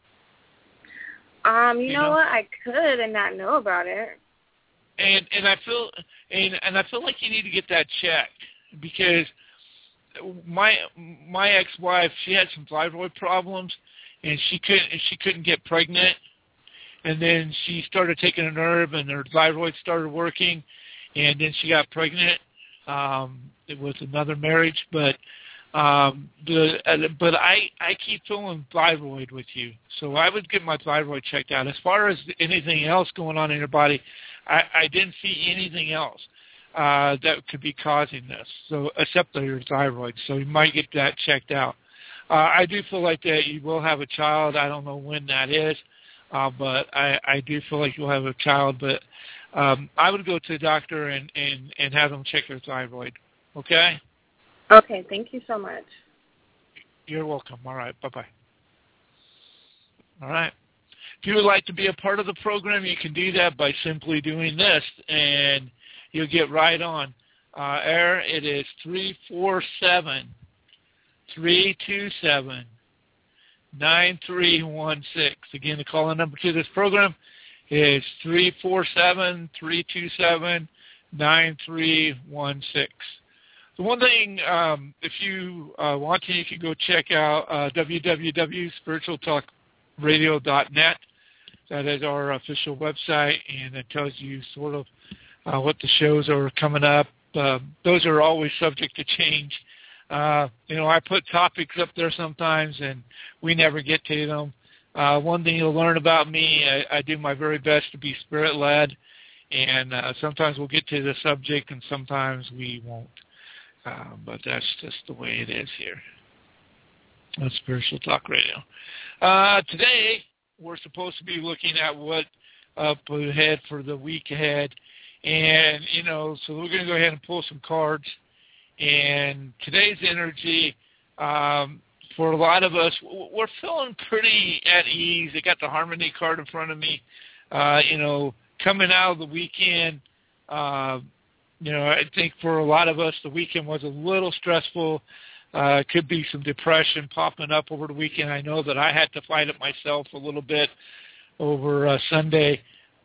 You know what? I could and not know about it. And I feel like you need to get that checked because my ex-wife, she had some thyroid problems and she couldn't get pregnant, and then she started taking a nerve and her thyroid started working, and then she got pregnant with another marriage. But I keep feeling thyroid with you, so I would get my thyroid checked out. As far as anything else going on in your body, I didn't see anything else that could be causing this, so except your thyroid. So you might get that checked out. I do feel like that you will have a child. I don't know when that is, but I do feel like you'll have a child. But I would go to the doctor and have them check your thyroid. Okay? Okay, thank you so much. You're welcome. All right, bye-bye. All right. If you would like to be a part of the program, you can do that by simply doing this, and you'll get right on air. It is 347-327-9316. Again, the call-in number to this program is 347-327-9316. The one thing, if you want to, you can go check out www.spiritualtalkradio.net. That is our official website, and it tells you sort of what the shows are coming up. Those are always subject to change. I put topics up there sometimes, and we never get to them. One thing you'll learn about me, I do my very best to be spirit-led, and sometimes we'll get to the subject, and sometimes we won't. But that's just the way it is here on Spiritual Talk Radio. Today, we're supposed to be looking at what up ahead for the week ahead. And, so we're going to go ahead and pull some cards. And today's energy, for a lot of us, we're feeling pretty at ease. I got the Harmony card in front of me. Coming out of the weekend, I think for a lot of us, the weekend was a little stressful. Could be some depression popping up over the weekend. I know that I had to fight it myself a little bit over Sunday.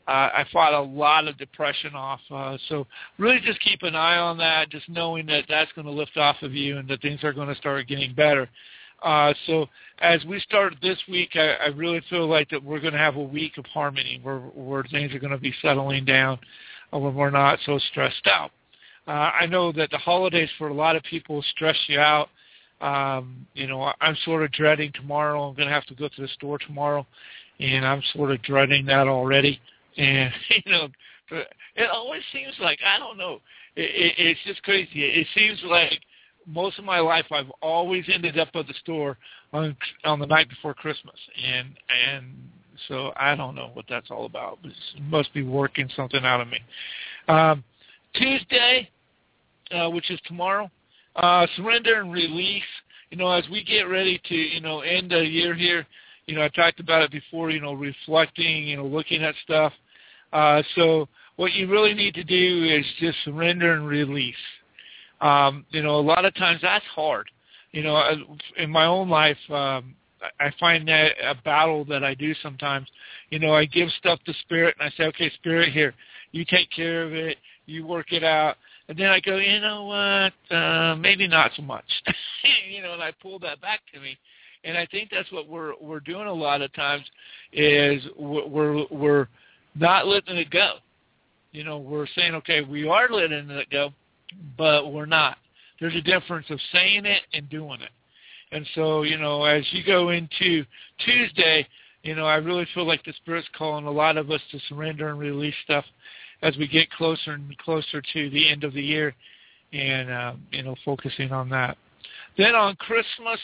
I fought a lot of depression off. So really just keep an eye on that, just knowing that that's going to lift off of you and that things are going to start getting better. So as we start this week, I really feel like that we're going to have a week of harmony where things are going to be settling down when we're not so stressed out. I know that the holidays for a lot of people stress you out. I'm sort of dreading tomorrow. I'm going to have to go to the store tomorrow, and I'm sort of dreading that already. And, it always seems like, I don't know, it's just crazy. It seems like most of my life I've always ended up at the store on the night before Christmas. And so I don't know what that's all about. It must be working something out of me. Tuesday, which is tomorrow, surrender and release. As we get ready to, end the year here, I talked about it before, reflecting, looking at stuff. So what you really need to do is just surrender and release. A lot of times that's hard. In my own life, I find that a battle that I do sometimes. I give stuff to Spirit, and I say, okay, Spirit, here, you take care of it, you work it out. And then I go, you know what, maybe not so much. And I pull that back to me. And I think that's what we're doing a lot of times is we're not letting it go. We're saying, okay, we are letting it go, but we're not. There's a difference of saying it and doing it. And so, as you go into Tuesday, I really feel like the Spirit's calling a lot of us to surrender and release stuff as we get closer and closer to the end of the year and, focusing on that. Then on Christmas,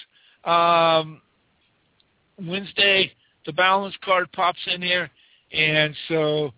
Wednesday, the balance card pops in here. And so,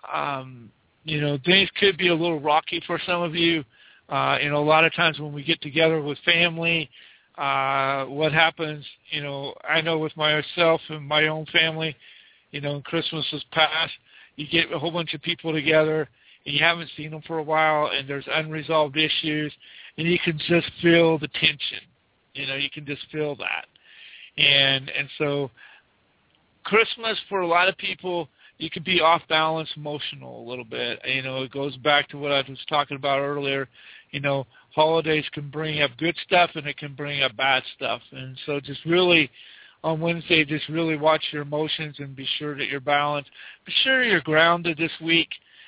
things could be a little rocky for some of you. A lot of times when we get together with family, what happens, I know with myself and my own family, Christmas is past, you get a whole bunch of people together, and you haven't seen them for a while, and there's unresolved issues, and you can just feel the tension. You can just feel that. And so Christmas, for a lot of people, you could be off balance emotional a little bit. It goes back to what I was talking about earlier. Holidays can bring up good stuff, and it can bring up bad stuff. And so just really, on Wednesday, just really watch your emotions and be sure that you're balanced. Be sure you're grounded this week.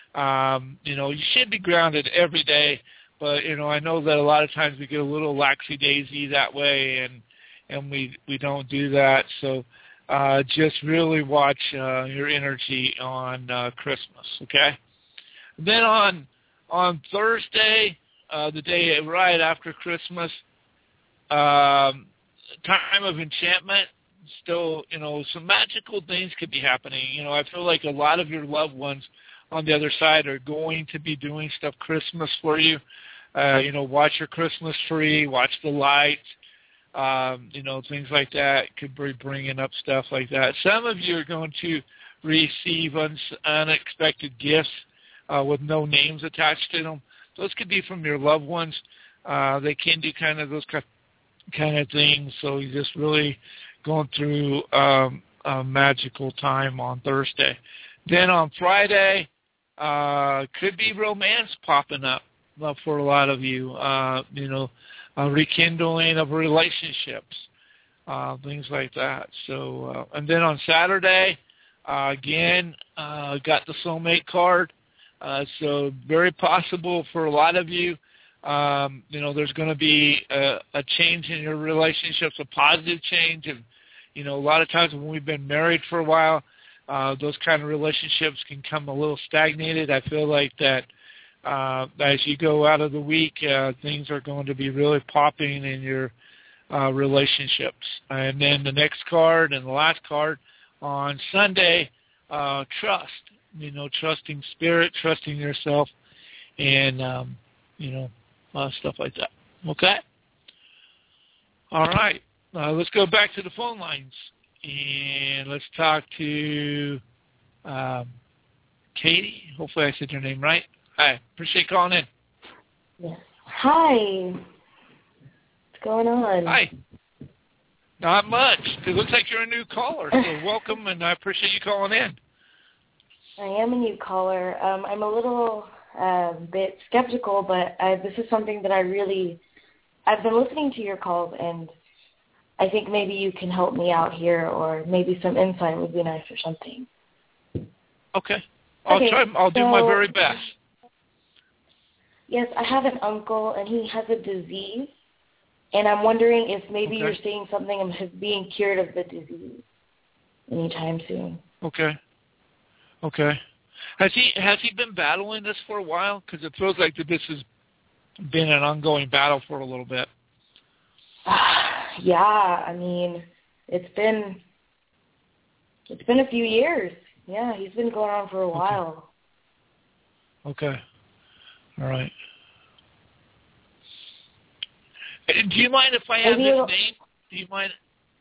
You should be grounded every day, but, I know that a lot of times we get a little laxy-daisy that way, and we don't do that. So just really watch your energy on Christmas, okay? Then on Thursday, the day right after Christmas, time of enchantment, still, some magical things could be happening. I feel like a lot of your loved ones on the other side are going to be doing stuff Christmas for you. Watch your Christmas tree, watch the lights, things like that could be bringing up stuff like that. Some of you are going to receive unexpected gifts with no names attached to them. Those could be from your loved ones. They can do kind of those kind of things. So you're just really going through a magical time on Thursday. Then on Friday, could be romance popping up for a lot of you. Rekindling of relationships, things like that. So, and then on Saturday, again, got the soulmate card. So very possible for a lot of you. There's going to be a change in your relationships, a positive change. And, a lot of times when we've been married for a while, those kind of relationships can come a little stagnated. I feel like that as you go out of the week, things are going to be really popping in your relationships. And then the next card and the last card on Sunday, trust. Trusting Spirit, trusting yourself, and, stuff like that. Okay? All right. Let's go back to the phone lines, and let's talk to Katie. Hopefully I said your name right. Hi. Appreciate you calling in. Yes. Hi. What's going on? Hi. Not much. It looks like you're a new caller, so welcome, and I appreciate you calling in. I am a new caller. I'm a little bit skeptical, but this is something that I've been listening to your calls, and I think maybe you can help me out here, or maybe some insight would be nice or something. Okay. I'll try. I'll do my very best. Yes, I have an uncle, and he has a disease, and I'm wondering if maybe you're seeing something of him being cured of the disease anytime soon. Okay. Has he been battling this for a while? Because it feels like that this has been an ongoing battle for a little bit. Yeah, I mean, it's been a few years. Yeah, he's been going on for a while. Okay. All right. Do you mind if I have his name? Do you mind?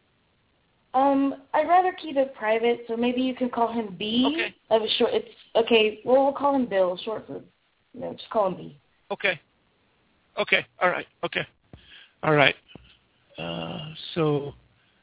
I'd rather keep it private, so maybe you can call him B. Okay. Well, we'll call him Bill, short for. Just call him B. Okay. All right. Okay. All right. So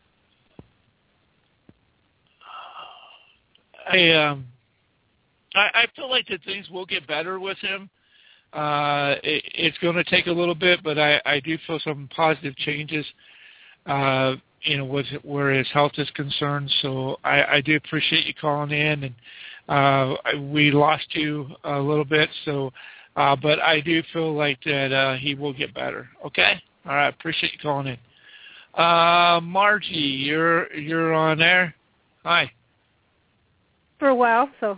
I feel like that things will get better with him. It's going to take a little bit, but I do feel some positive changes, with where his health is concerned. So I do appreciate you calling in, and we lost you a little bit. So, but I do feel like that he will get better. Okay. All right. Appreciate you calling in. Margie, you're on there. Hi. For a while, so.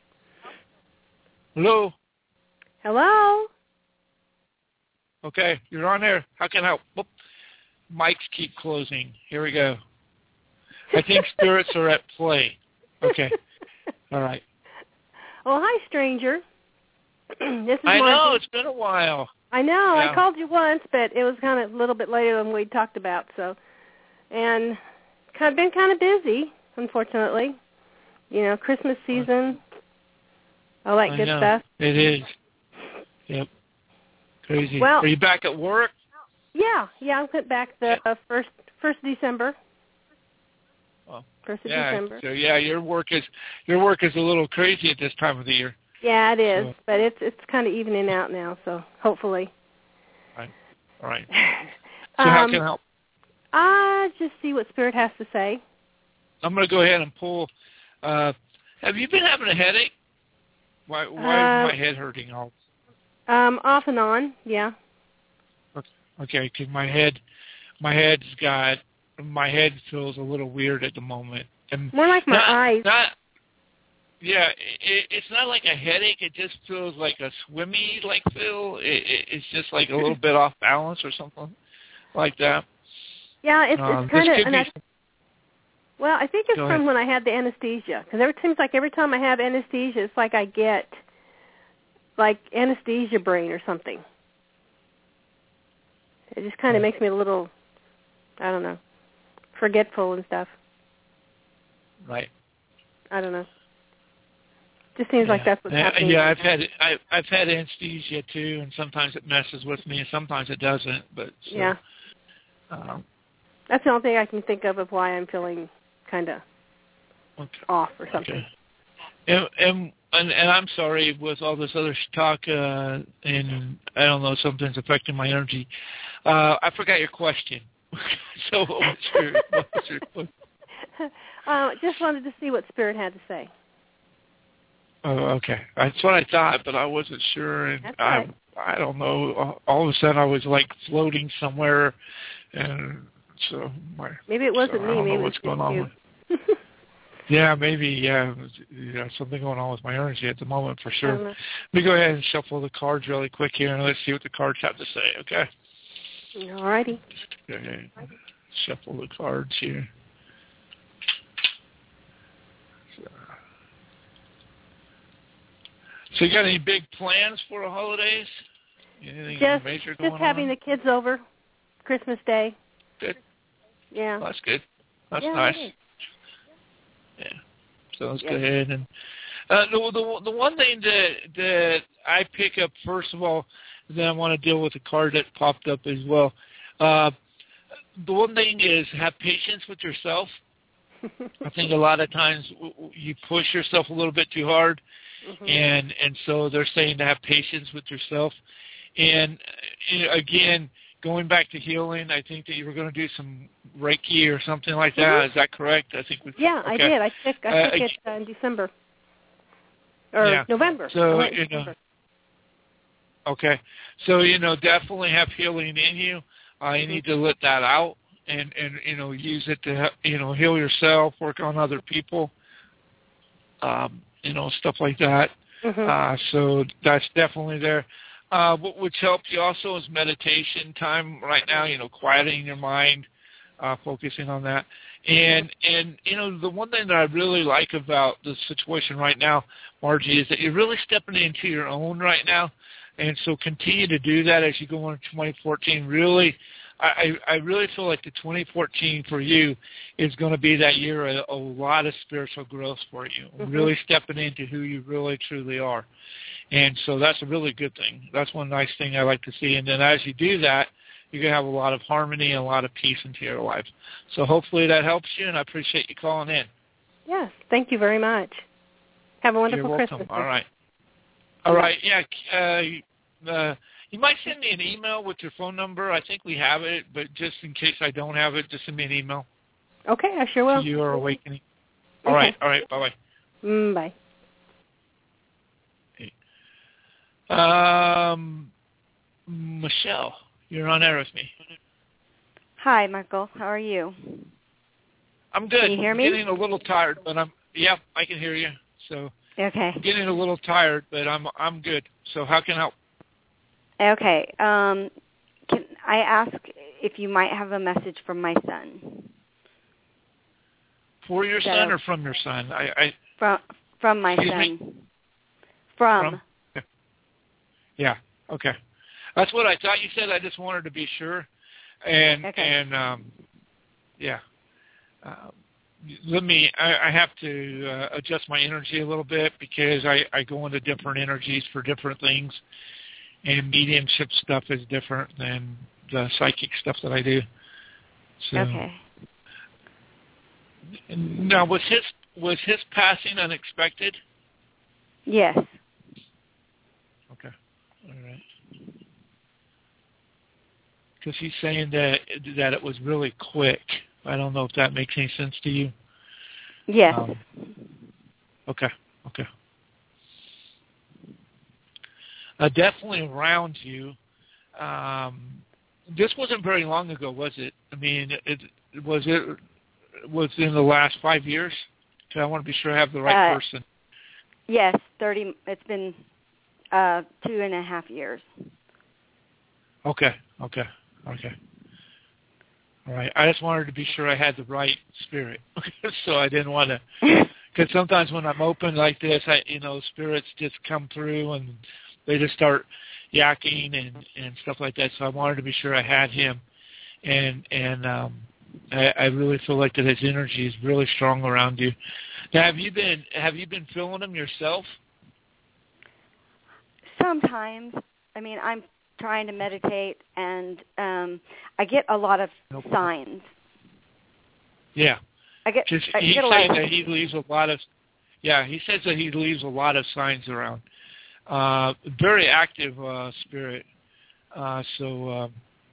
Hello. Hello. Okay, you're on there. How can I help? Whoop. Mics keep closing. Here we go. I think spirits are at play. Okay. All right. Well, hi, stranger. This is I Margie. know, it's been a while. I know. Yeah. I called you once, but it was kind of a little bit later than we talked about. So, and been kind of busy, unfortunately. Christmas season, all that good stuff. It is. Yep. Crazy. Well, are you back at work? Yeah. I went back the first December. Well, 1st of December. So your work is a little crazy at this time of the year. Yeah, it is, but it's kind of evening out now, so hopefully. All right. So how can I help? Just see what Spirit has to say. I'm going to go ahead and pull. Have you been having a headache? Why is my head hurting all? Off and on, yeah. Okay, because my head feels a little weird at the moment. And more like my eyes. It's not like a headache. It just feels like a swimmy feel. It's just like a little bit off balance or something like that. Yeah, it's kind of. Well, I think it's from when I had the anesthesia. Because it seems like every time I have anesthesia, it's like I get like anesthesia brain or something. It just kind of makes me a little, I don't know, forgetful and stuff. Right. I don't know. Just seems like that's what's happening. Yeah, I've had anesthesia too, and sometimes it messes with me, and sometimes it doesn't. But so, yeah, that's the only thing I can think of why I'm feeling kind of off or something. Okay. And I'm sorry with all this other talk, and I don't know, something's affecting my energy. I forgot your question. So what was your question? Just wanted to see what Spirit had to say. Oh, okay. That's what I thought, but I wasn't sure, and I don't know. All of a sudden, I was like floating somewhere, and so maybe it wasn't me. I don't maybe know what's going on. Yeah, maybe. Yeah, something going on with my energy at the moment for sure. Let me go ahead and shuffle the cards really quick here, and let's see what the cards have to say. Okay. All righty. Okay. Shuffle the cards here. So you got any big plans for the holidays? Anything major going on? Just having the kids over Christmas Day. Good. Yeah. Well, that's good. That's nice. Yeah. So let's go ahead and the one thing that I pick up first of all, then I want to deal with the card that popped up as well. The one thing is have patience with yourself. I think a lot of times you push yourself a little bit too hard, and so they're saying to have patience with yourself. And again, going back to healing, I think that you were going to do some Reiki or something like that. Is that correct? I think. I did. I took it in December or November. So okay. So definitely have healing in you. You need to let that out and use it to heal yourself, work on other people, stuff like that. So that's definitely there. Which helps you also is meditation time right now, quieting your mind, focusing on that. And the one thing that I really like about the situation right now, Margie, is that you're really stepping into your own right now. And so continue to do that as you go into 2014. Really, I really feel like the 2014 for you is going to be that year of a lot of spiritual growth for you, really stepping into who you really, truly are. And so that's a really good thing. That's one nice thing I like to see. And then as you do that, you're going to have a lot of harmony and a lot of peace into your life. So hopefully that helps you, and I appreciate you calling in. Yes, thank you very much. Have a wonderful You're welcome. Christmas. All right. All right, yeah. You might send me an email with your phone number. I think we have it, but just in case I don't have it, just send me an email. Okay, I sure will. You are awakening. All right, bye-bye. Bye. Michelle, you're on air with me. Hi, Michael. How are you? I'm good. Can you hear me? I'm getting a little tired, but I can hear you. So okay. I'm getting a little tired, but I'm good. So how can I help? Okay. Can I ask if you might have a message from my son? For your son or from your son? From my son. Me? From. Yeah. Okay. That's what I thought you said. I just wanted to be sure. And let me. I have to adjust my energy a little bit because I go into different energies for different things, and mediumship stuff is different than the psychic stuff that I do. So, okay. Now, was his passing unexpected? Yes. Okay. All right. Because he's saying that it was really quick. I don't know if that makes any sense to you. Yes. Okay. Definitely around you. This wasn't very long ago, was it? I mean, was in the last 5 years? So I want to be sure I have the right person. Yes, 30. It's been 2.5 years. Okay. All right. I just wanted to be sure I had the right spirit, so I didn't want to. Because sometimes when I'm open like this, spirits just come through and they just start yakking and stuff like that. So I wanted to be sure I had him, and I really feel like that his energy is really strong around you. Now, have you been feeling him yourself? Sometimes. I mean, I'm trying to meditate, and I get a lot of signs. Yeah. He's saying that he leaves a lot of. Yeah, he says that he leaves a lot of signs around. Very active spirit. So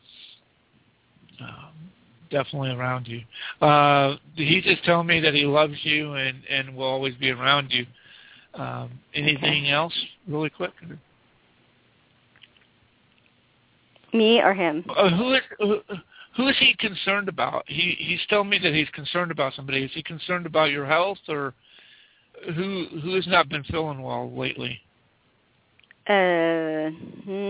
definitely around you. He just told me that he loves you and will always be around you. Anything else, really quick? Me or him? Who is he concerned about? He's telling me that he's concerned about somebody. Is he concerned about your health, or who has not been feeling well lately? I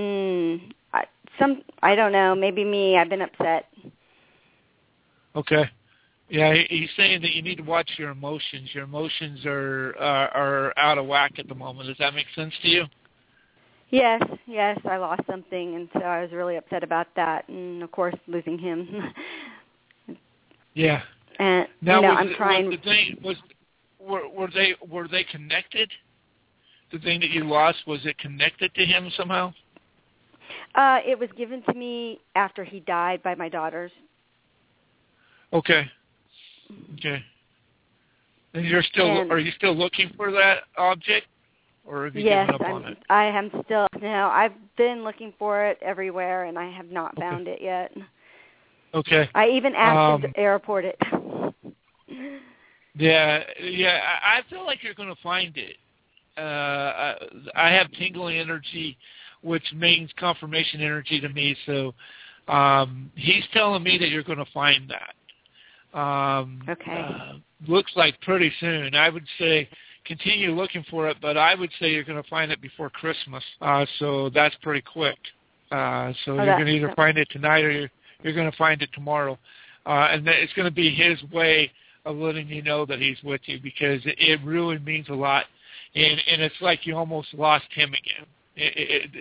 don't know. Maybe me. I've been upset. Okay. Yeah, he's saying that you need to watch your emotions. Your emotions are out of whack at the moment. Does that make sense to you? Yes. I lost something, and so I was really upset about that, and of course losing him. Yeah. And now, I'm trying. Were they connected? The thing that you lost, was it connected to him somehow? It was given to me after he died by my daughters. Okay. And are you still looking for that object, or have you given up on it? I am still. No, I've been looking for it everywhere, and I have not found it yet. Okay. I even asked them to airport it. Yeah. I feel like you're going to find it. I have tingling energy, which means confirmation energy to me. So he's telling me that you're going to find that. Okay. Looks like pretty soon. I would say continue looking for it, but I would say you're going to find it before Christmas. So that's pretty quick. So you're going to either find it tonight or you're going to find it tomorrow. And it's going to be his way of letting you know that he's with you, because it really means a lot. And it's like you almost lost him again.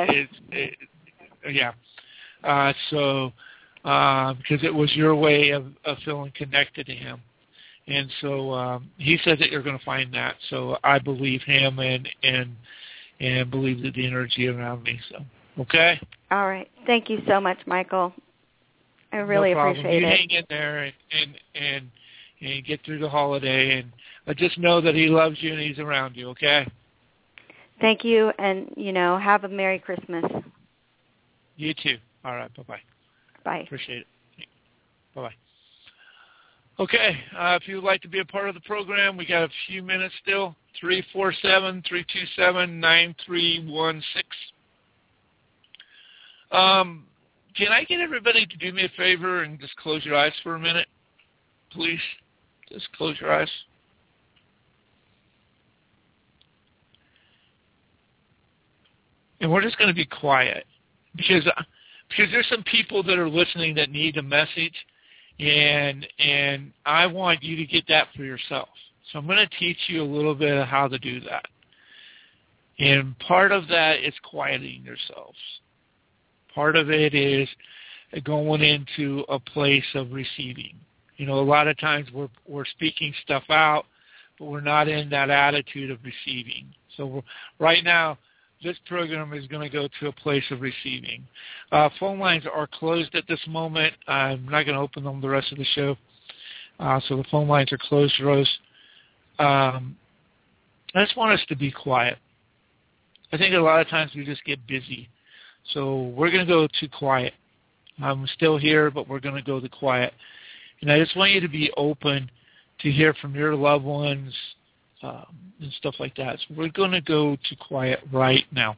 Yes. So because it was your way of feeling connected to him. And so he says that you're going to find that. So I believe him and believe that the energy around me. So, okay? All right. Thank you so much, Michael. I really appreciate it. You hang in there and get through the holiday. And just know that he loves you and he's around you, okay? Thank you. And, have a Merry Christmas. You too. All right. Bye-bye. Bye. Appreciate it. Bye-bye. Okay, if you would like to be a part of the program, we got a few minutes still. 347-327-9316. Can I get everybody to do me a favor and just close your eyes for a minute, please? Just close your eyes. And we're just going to be quiet because there's some people that are listening that need a message. And I want you to get that for yourself. So I'm going to teach you a little bit of how to do that. And part of that is quieting yourselves. Part of it is going into a place of receiving. A lot of times we're speaking stuff out, but we're not in that attitude of receiving. So right now, this program is going to go to a place of receiving. Phone lines are closed at this moment. I'm not going to open them the rest of the show. So the phone lines are closed, Rose. I just want us to be quiet. I think a lot of times we just get busy. So we're going to go to quiet. I'm still here, but we're going to go to quiet. And I just want you to be open to hear from your loved ones, and stuff like that. So we're going to go to quiet right now.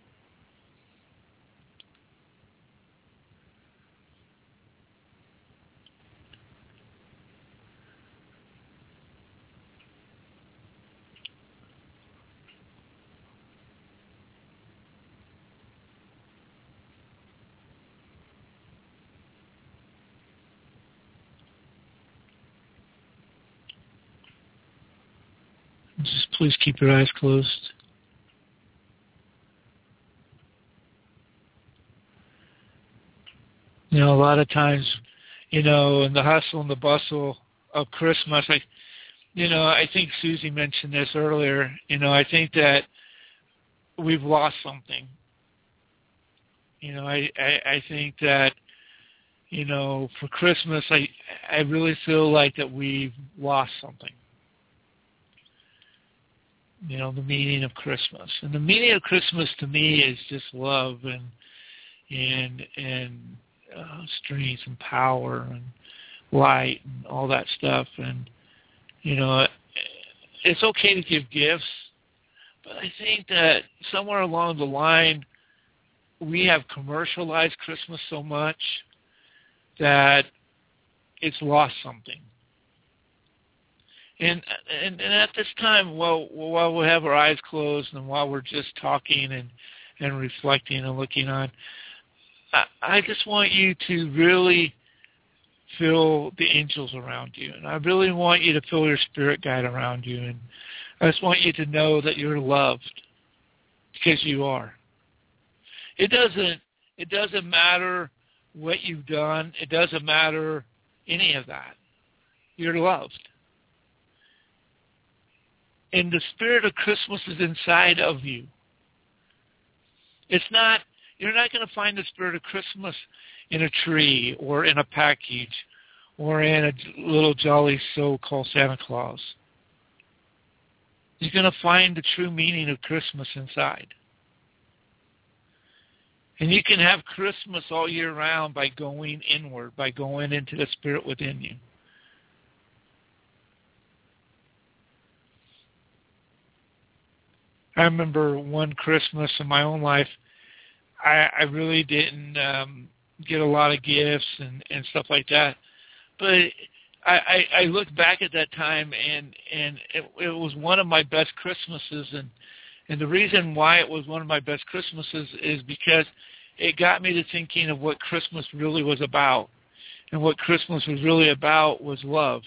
Just please keep your eyes closed. A lot of times, in the hustle and the bustle of Christmas, I think Susie mentioned this earlier. I think that we've lost something. I think that, for Christmas, I really feel like that we've lost something. The meaning of Christmas. And the meaning of Christmas to me is just love and strength and power and light and all that stuff. And, it's okay to give gifts, but I think that somewhere along the line, we have commercialized Christmas so much that it's lost something. And at this time, while we have our eyes closed and while we're just talking and reflecting and looking on, I just want you to really feel the angels around you. And I really want you to feel your spirit guide around you. And I just want you to know that you're loved because you are. It doesn't matter what you've done. It doesn't matter any of that. You're loved. And the spirit of Christmas is inside of you. You're not going to find the spirit of Christmas in a tree or in a package or in a little jolly soul called Santa Claus. you're going to find the true meaning of Christmas inside. And you can have Christmas all year round by going inward, by going into the Spirit within you. I remember one Christmas in my own life, I really didn't get a lot of gifts and stuff like that. But I look back at that time, and it was one of my best Christmases. And the reason why it was one of my best Christmases is because it got me to thinking of what Christmas really was about. And what Christmas was really about was love.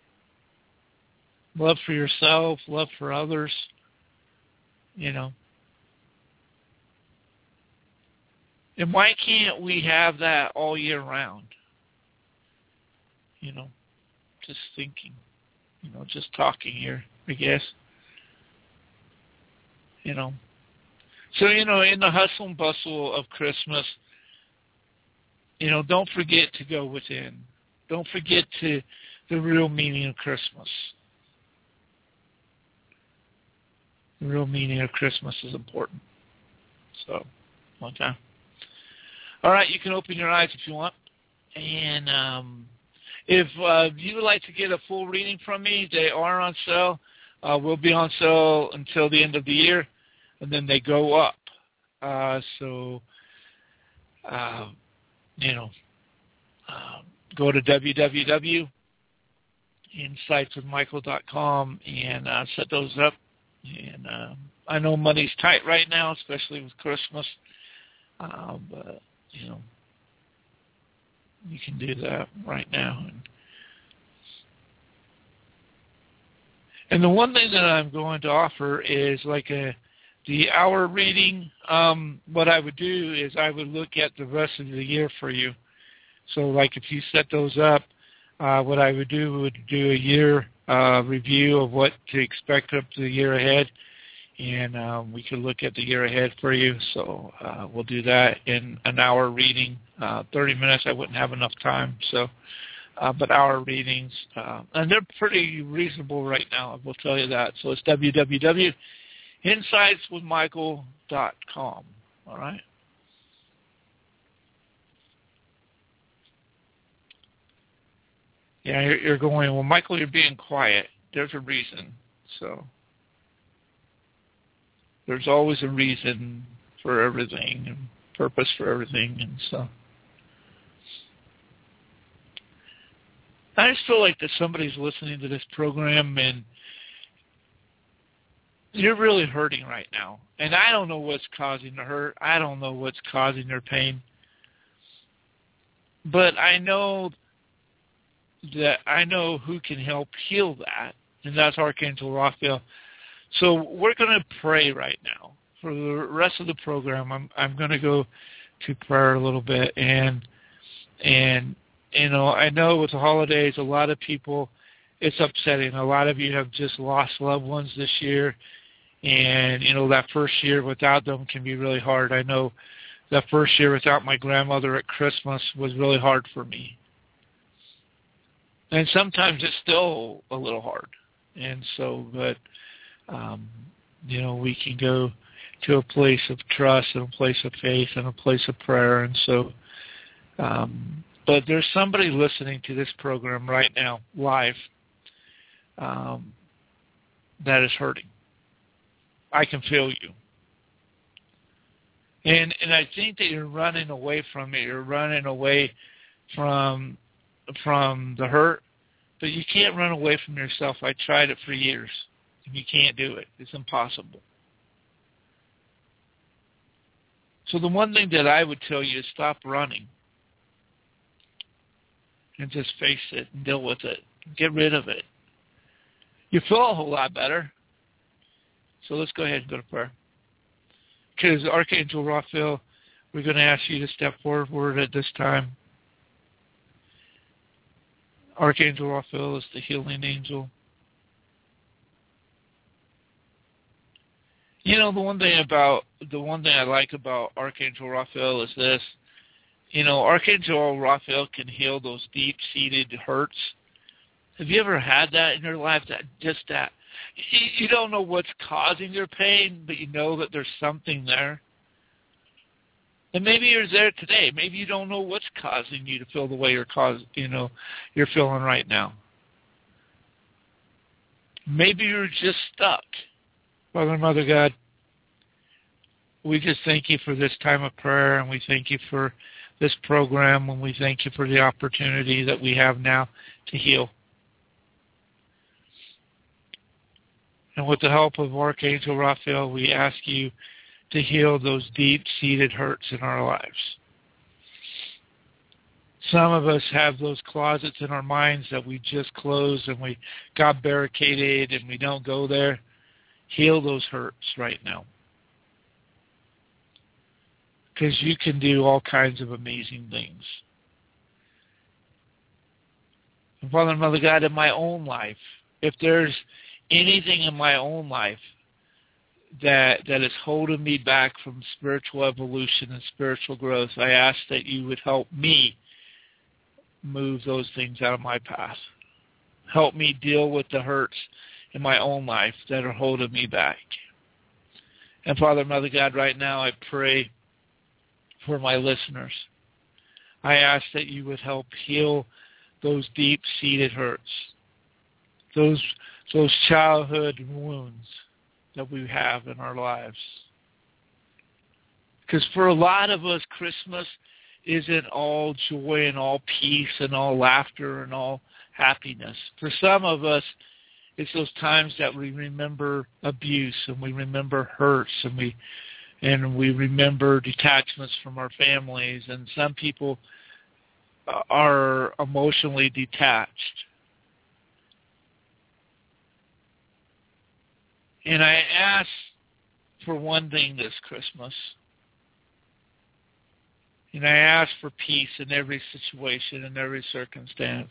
Love for yourself, love for others, you know. And why can't we have that all year round? You know, just thinking, you know, just talking here, I guess. You know. So, you know, in the hustle and bustle of Christmas, you know, don't forget to go within. Don't forget the real meaning of Christmas. The real meaning of Christmas is important. So, one time. All right, you can open your eyes if you want. And if you would like to get a full reading from me, they are on sale. Will be on sale until the end of the year, and then they go up. You know, go to www.insightswithmichael.com and set those up. And I know money's tight right now, especially with Christmas, but you know, you can do that right now. And the one thing that I'm going to offer is like the hour reading. What I would do is I would look at the rest of the year for you. So like if you set those up, what I would do a year review of what to expect up to the year ahead. And we could look at the year ahead for you. So we'll do that in an hour reading. 30 minutes, I wouldn't have enough time. So, but hour readings. And they're pretty reasonable right now, I will tell you that. So it's www.insightswithmichael.com. All right? Yeah, you're going, well, Michael, you're being quiet. There's a reason. So there's always a reason for everything and purpose for everything. And so I just feel like that somebody's listening to this program and you're really hurting right now. And I don't know what's causing the hurt. I don't know what's causing your pain. But I know who can help heal that, and that's Archangel Raphael. So we're going to pray right now. For the rest of the program, I'm going to go to prayer a little bit. And you know, I know with the holidays, a lot of people, it's upsetting. A lot of you have just lost loved ones this year. And, you know, that first year without them can be really hard. I know that first year without my grandmother at Christmas was really hard for me. And sometimes it's still a little hard. And so, but, you know, we can go to a place of trust and a place of faith and a place of prayer. And so, but there's somebody listening to this program right now, live, that is hurting. I can feel you. And I think that you're running away from it. You're running away from the hurt, but you can't run away from yourself. I tried it for years, and you can't do it. It's impossible. So the one thing that I would tell you is stop running and just face it and deal with it. Get rid of it. You feel a whole lot better. So let's go ahead and go to prayer. Because Archangel Raphael, we're going to ask you to step forward at this time. Archangel Raphael is the healing angel. You know, the one thing I like about Archangel Raphael is this. You know, Archangel Raphael can heal those deep-seated hurts. Have you ever had that in your life? That You don't know what's causing your pain, but you know that there's something there. And maybe you're there today. Maybe you don't know what's causing you to feel the way you're feeling right now. Maybe you're just stuck. Father and Mother God, we just thank you for this time of prayer, and we thank you for this program, and we thank you for the opportunity that we have now to heal. And with the help of Archangel Raphael, we ask you to heal those deep-seated hurts in our lives. Some of us have those closets in our minds that we just closed and we got barricaded and we don't go there. Heal those hurts right now. Because you can do all kinds of amazing things. And Father and Mother God, in my own life, if there's anything in my own life that is holding me back from spiritual evolution and spiritual growth, I ask that you would help me move those things out of my path. Help me deal with the hurts in my own life that are holding me back. And Father, Mother God, right now I pray for my listeners. I ask that you would help heal those deep-seated hurts, those childhood wounds that we have in our lives. Because for a lot of us, Christmas isn't all joy and all peace and all laughter and all happiness. For some of us, it's those times that we remember abuse and we remember hurts and we remember detachments from our families. And some people are emotionally detached. And I ask for one thing this Christmas. And I ask for peace in every situation and every circumstance.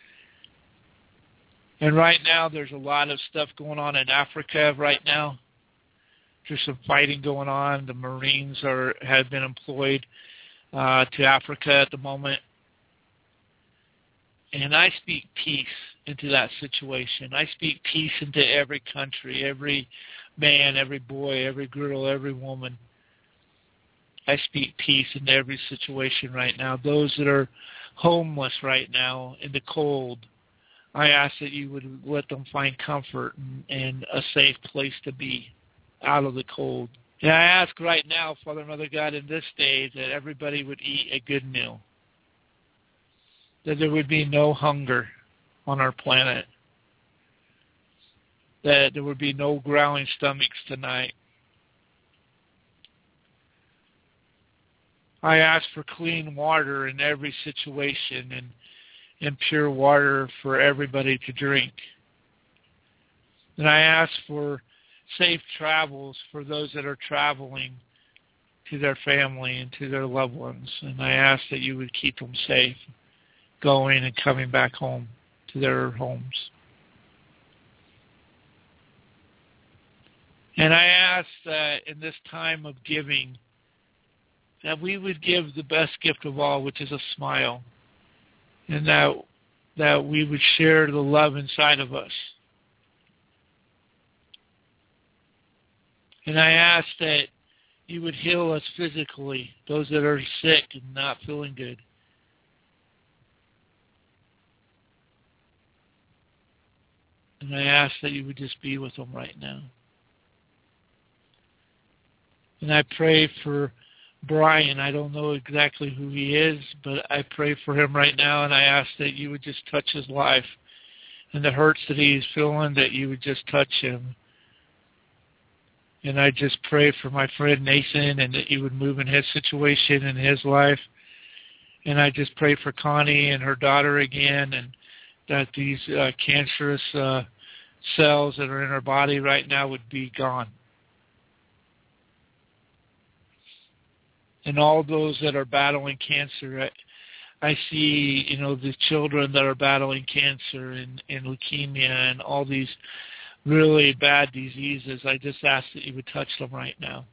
And right now there's a lot of stuff going on in Africa right now. There's some fighting going on. The Marines have been employed to Africa at the moment. And I speak peace into that situation. I speak peace into every country, every man, every boy, every girl, every woman. I speak peace into every situation right now. Those that are homeless right now in the cold, I ask that you would let them find comfort and a safe place to be out of the cold. And I ask right now, Father, Mother God, in this day that everybody would eat a good meal, that there would be no hunger on our planet, that there would be no growling stomachs tonight. I ask for clean water in every situation and pure water for everybody to drink. And I ask for safe travels for those that are traveling to their family and to their loved ones. And I ask that you would keep them safe, going and coming back home to their homes. And I ask that in this time of giving, that we would give the best gift of all, which is a smile, and that we would share the love inside of us. And I ask that you would heal us physically, those that are sick and not feeling good. And I ask that you would just be with them right now. And I pray for Brian. I don't know exactly who he is, but I pray for him right now, and I ask that you would just touch his life and the hurts that he's feeling, that you would just touch him. And I just pray for my friend Nathan, and that you would move in his situation in his life. And I just pray for Connie and her daughter again, and that these cancerous cells that are in her body right now would be gone. And all those that are battling cancer, I see, the children that are battling cancer and leukemia and all these really bad diseases. I just ask that you would touch them right now.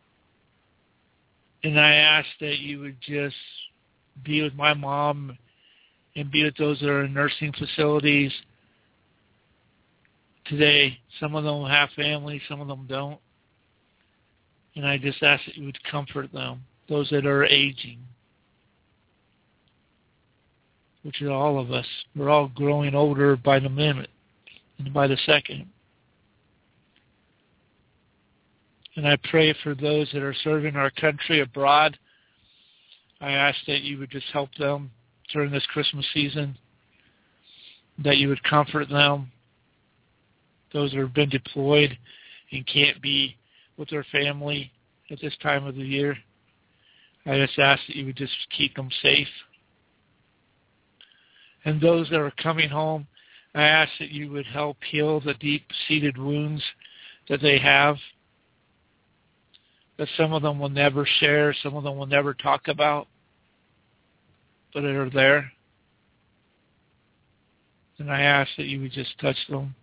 And I ask that you would just be with my mom and be with those that are in nursing facilities. today. Some of them have family, some of them don't. And I just ask that you would comfort them, those that are aging, which are all of us. We're all growing older by the minute and by the second. And I pray for those that are serving our country abroad. I ask that you would just help them during this Christmas season, that you would comfort them, those that have been deployed and can't be with their family at this time of the year. I just ask that you would just keep them safe. And those that are coming home, I ask that you would help heal the deep-seated wounds that they have, that some of them will never share, some of them will never talk about, but that are there. And I ask that you would just touch them.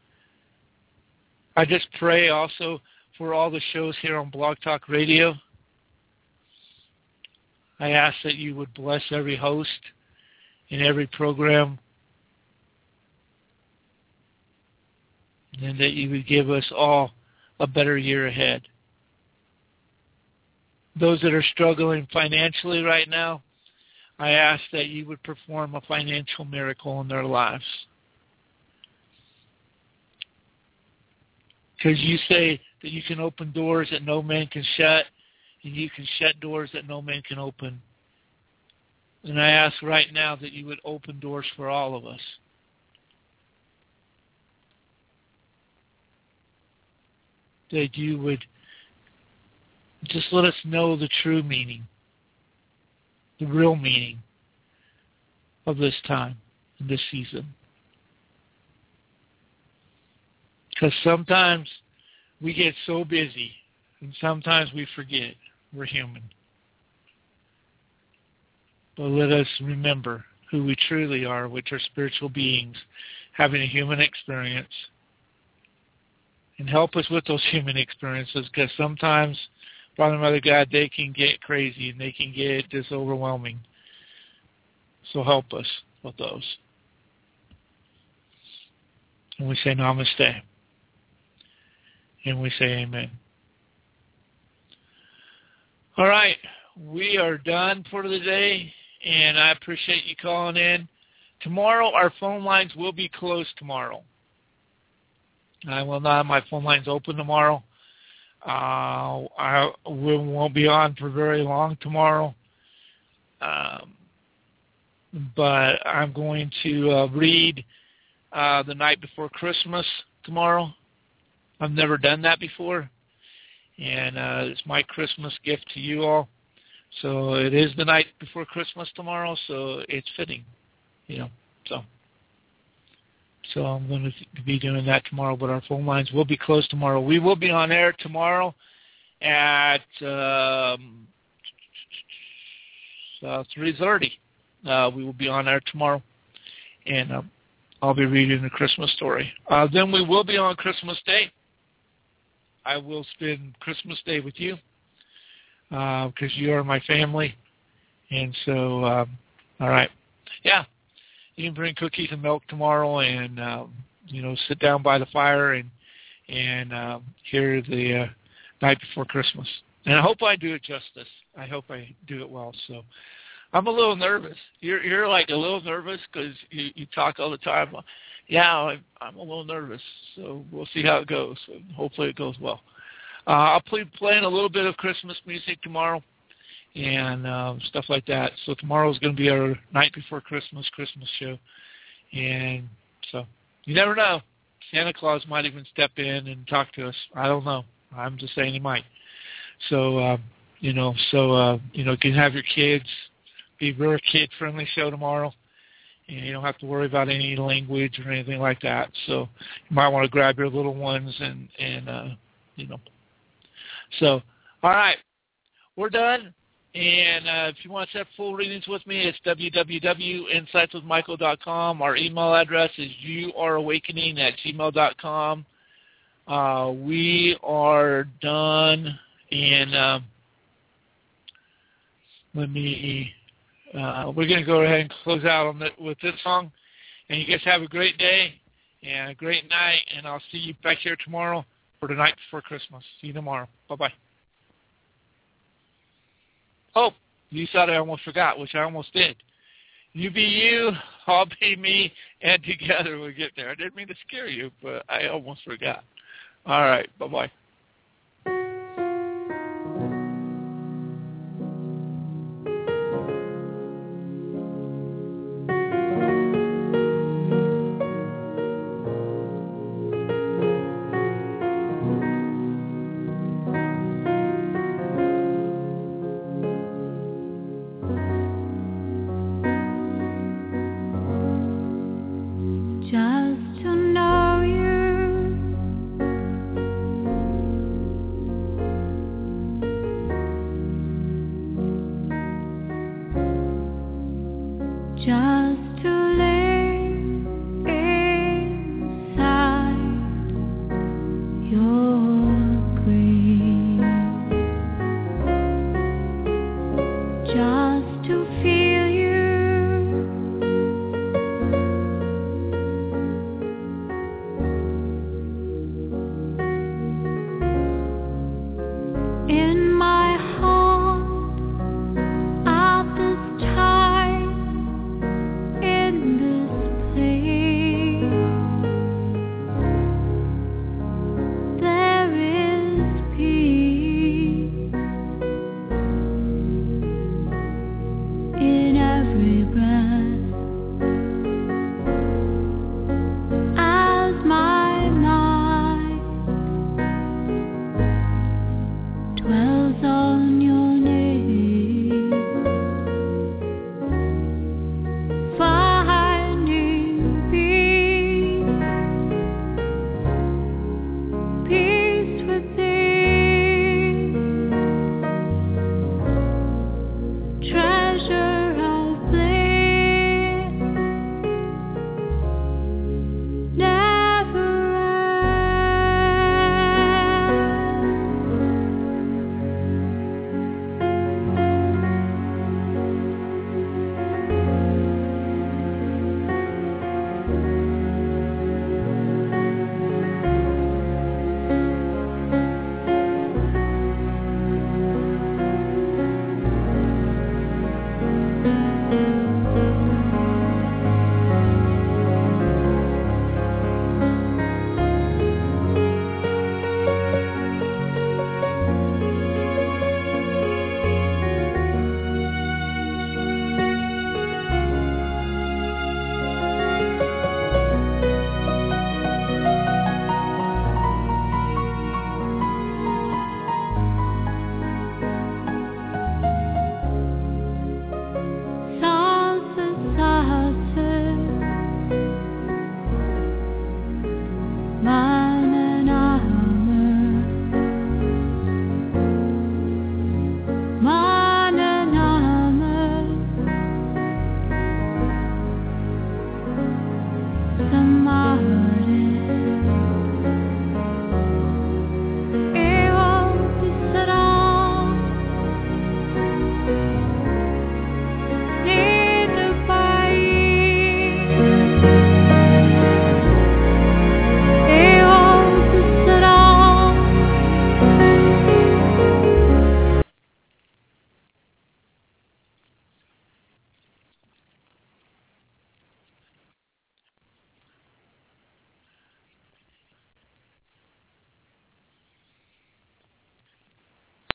I just pray also for all the shows here on Blog Talk Radio. I ask that you would bless every host in every program, and that you would give us all a better year ahead. Those that are struggling financially right now, I ask that you would perform a financial miracle in their lives. Because you say that you can open doors that no man can shut, and you can shut doors that no man can open. And I ask right now that you would open doors for all of us. That you would just let us know the true meaning, the real meaning of this time, and this season. Because sometimes we get so busy, and sometimes we forget we're human. But let us remember who we truly are, which are spiritual beings having a human experience. And help us with those human experiences, because sometimes, Father, Mother, God, they can get crazy and they can get just overwhelming. So help us with those. And we say namaste. And we say amen. All right. We are done for the day, and I appreciate you calling in. Tomorrow, our phone lines will be closed tomorrow. I will not have my phone lines open tomorrow. We won't be on for very long tomorrow. But I'm going to read The Night Before Christmas tomorrow. I've never done that before. And it's my Christmas gift to you all. So it is the night before Christmas tomorrow, so it's fitting, So I'm going to be doing that tomorrow, but our phone lines will be closed tomorrow. We will be on air tomorrow at 3:30. We will be on air tomorrow, and I'll be reading the Christmas story. Then we will be on Christmas Day. I will spend Christmas Day with you because you are my family. And so, all right. Yeah. You can bring cookies and milk tomorrow and, sit down by the fire and hear the Night Before Christmas. And I hope I do it justice. I hope I do it well. So I'm a little nervous. You're like a little nervous because you talk all the time. Yeah, I'm a little nervous. So we'll see how it goes. And hopefully it goes well. I'll be playing a little bit of Christmas music tomorrow and stuff like that. So tomorrow's going to be our Night Before Christmas show. And so you never know. Santa Claus might even step in and talk to us. I don't know. I'm just saying he might. So, you can have your kids. Be a very kid-friendly show tomorrow. And you don't have to worry about any language or anything like that. So you might want to grab your little ones and So, all right. We're done. And if you want to set full readings with me, it's www.insightswithmichael.com. Our email address is yourawakening@gmail.com. We are done. And we're going to go ahead and close out with this song. And you guys have a great day. and a great night, and I'll see you back here tomorrow for the night before Christmas. See you tomorrow. Bye-bye. Oh, you thought I almost forgot, which I almost did. You be you, I'll be me, and together we'll get there. I didn't mean to scare you, but I almost forgot. All right, bye-bye.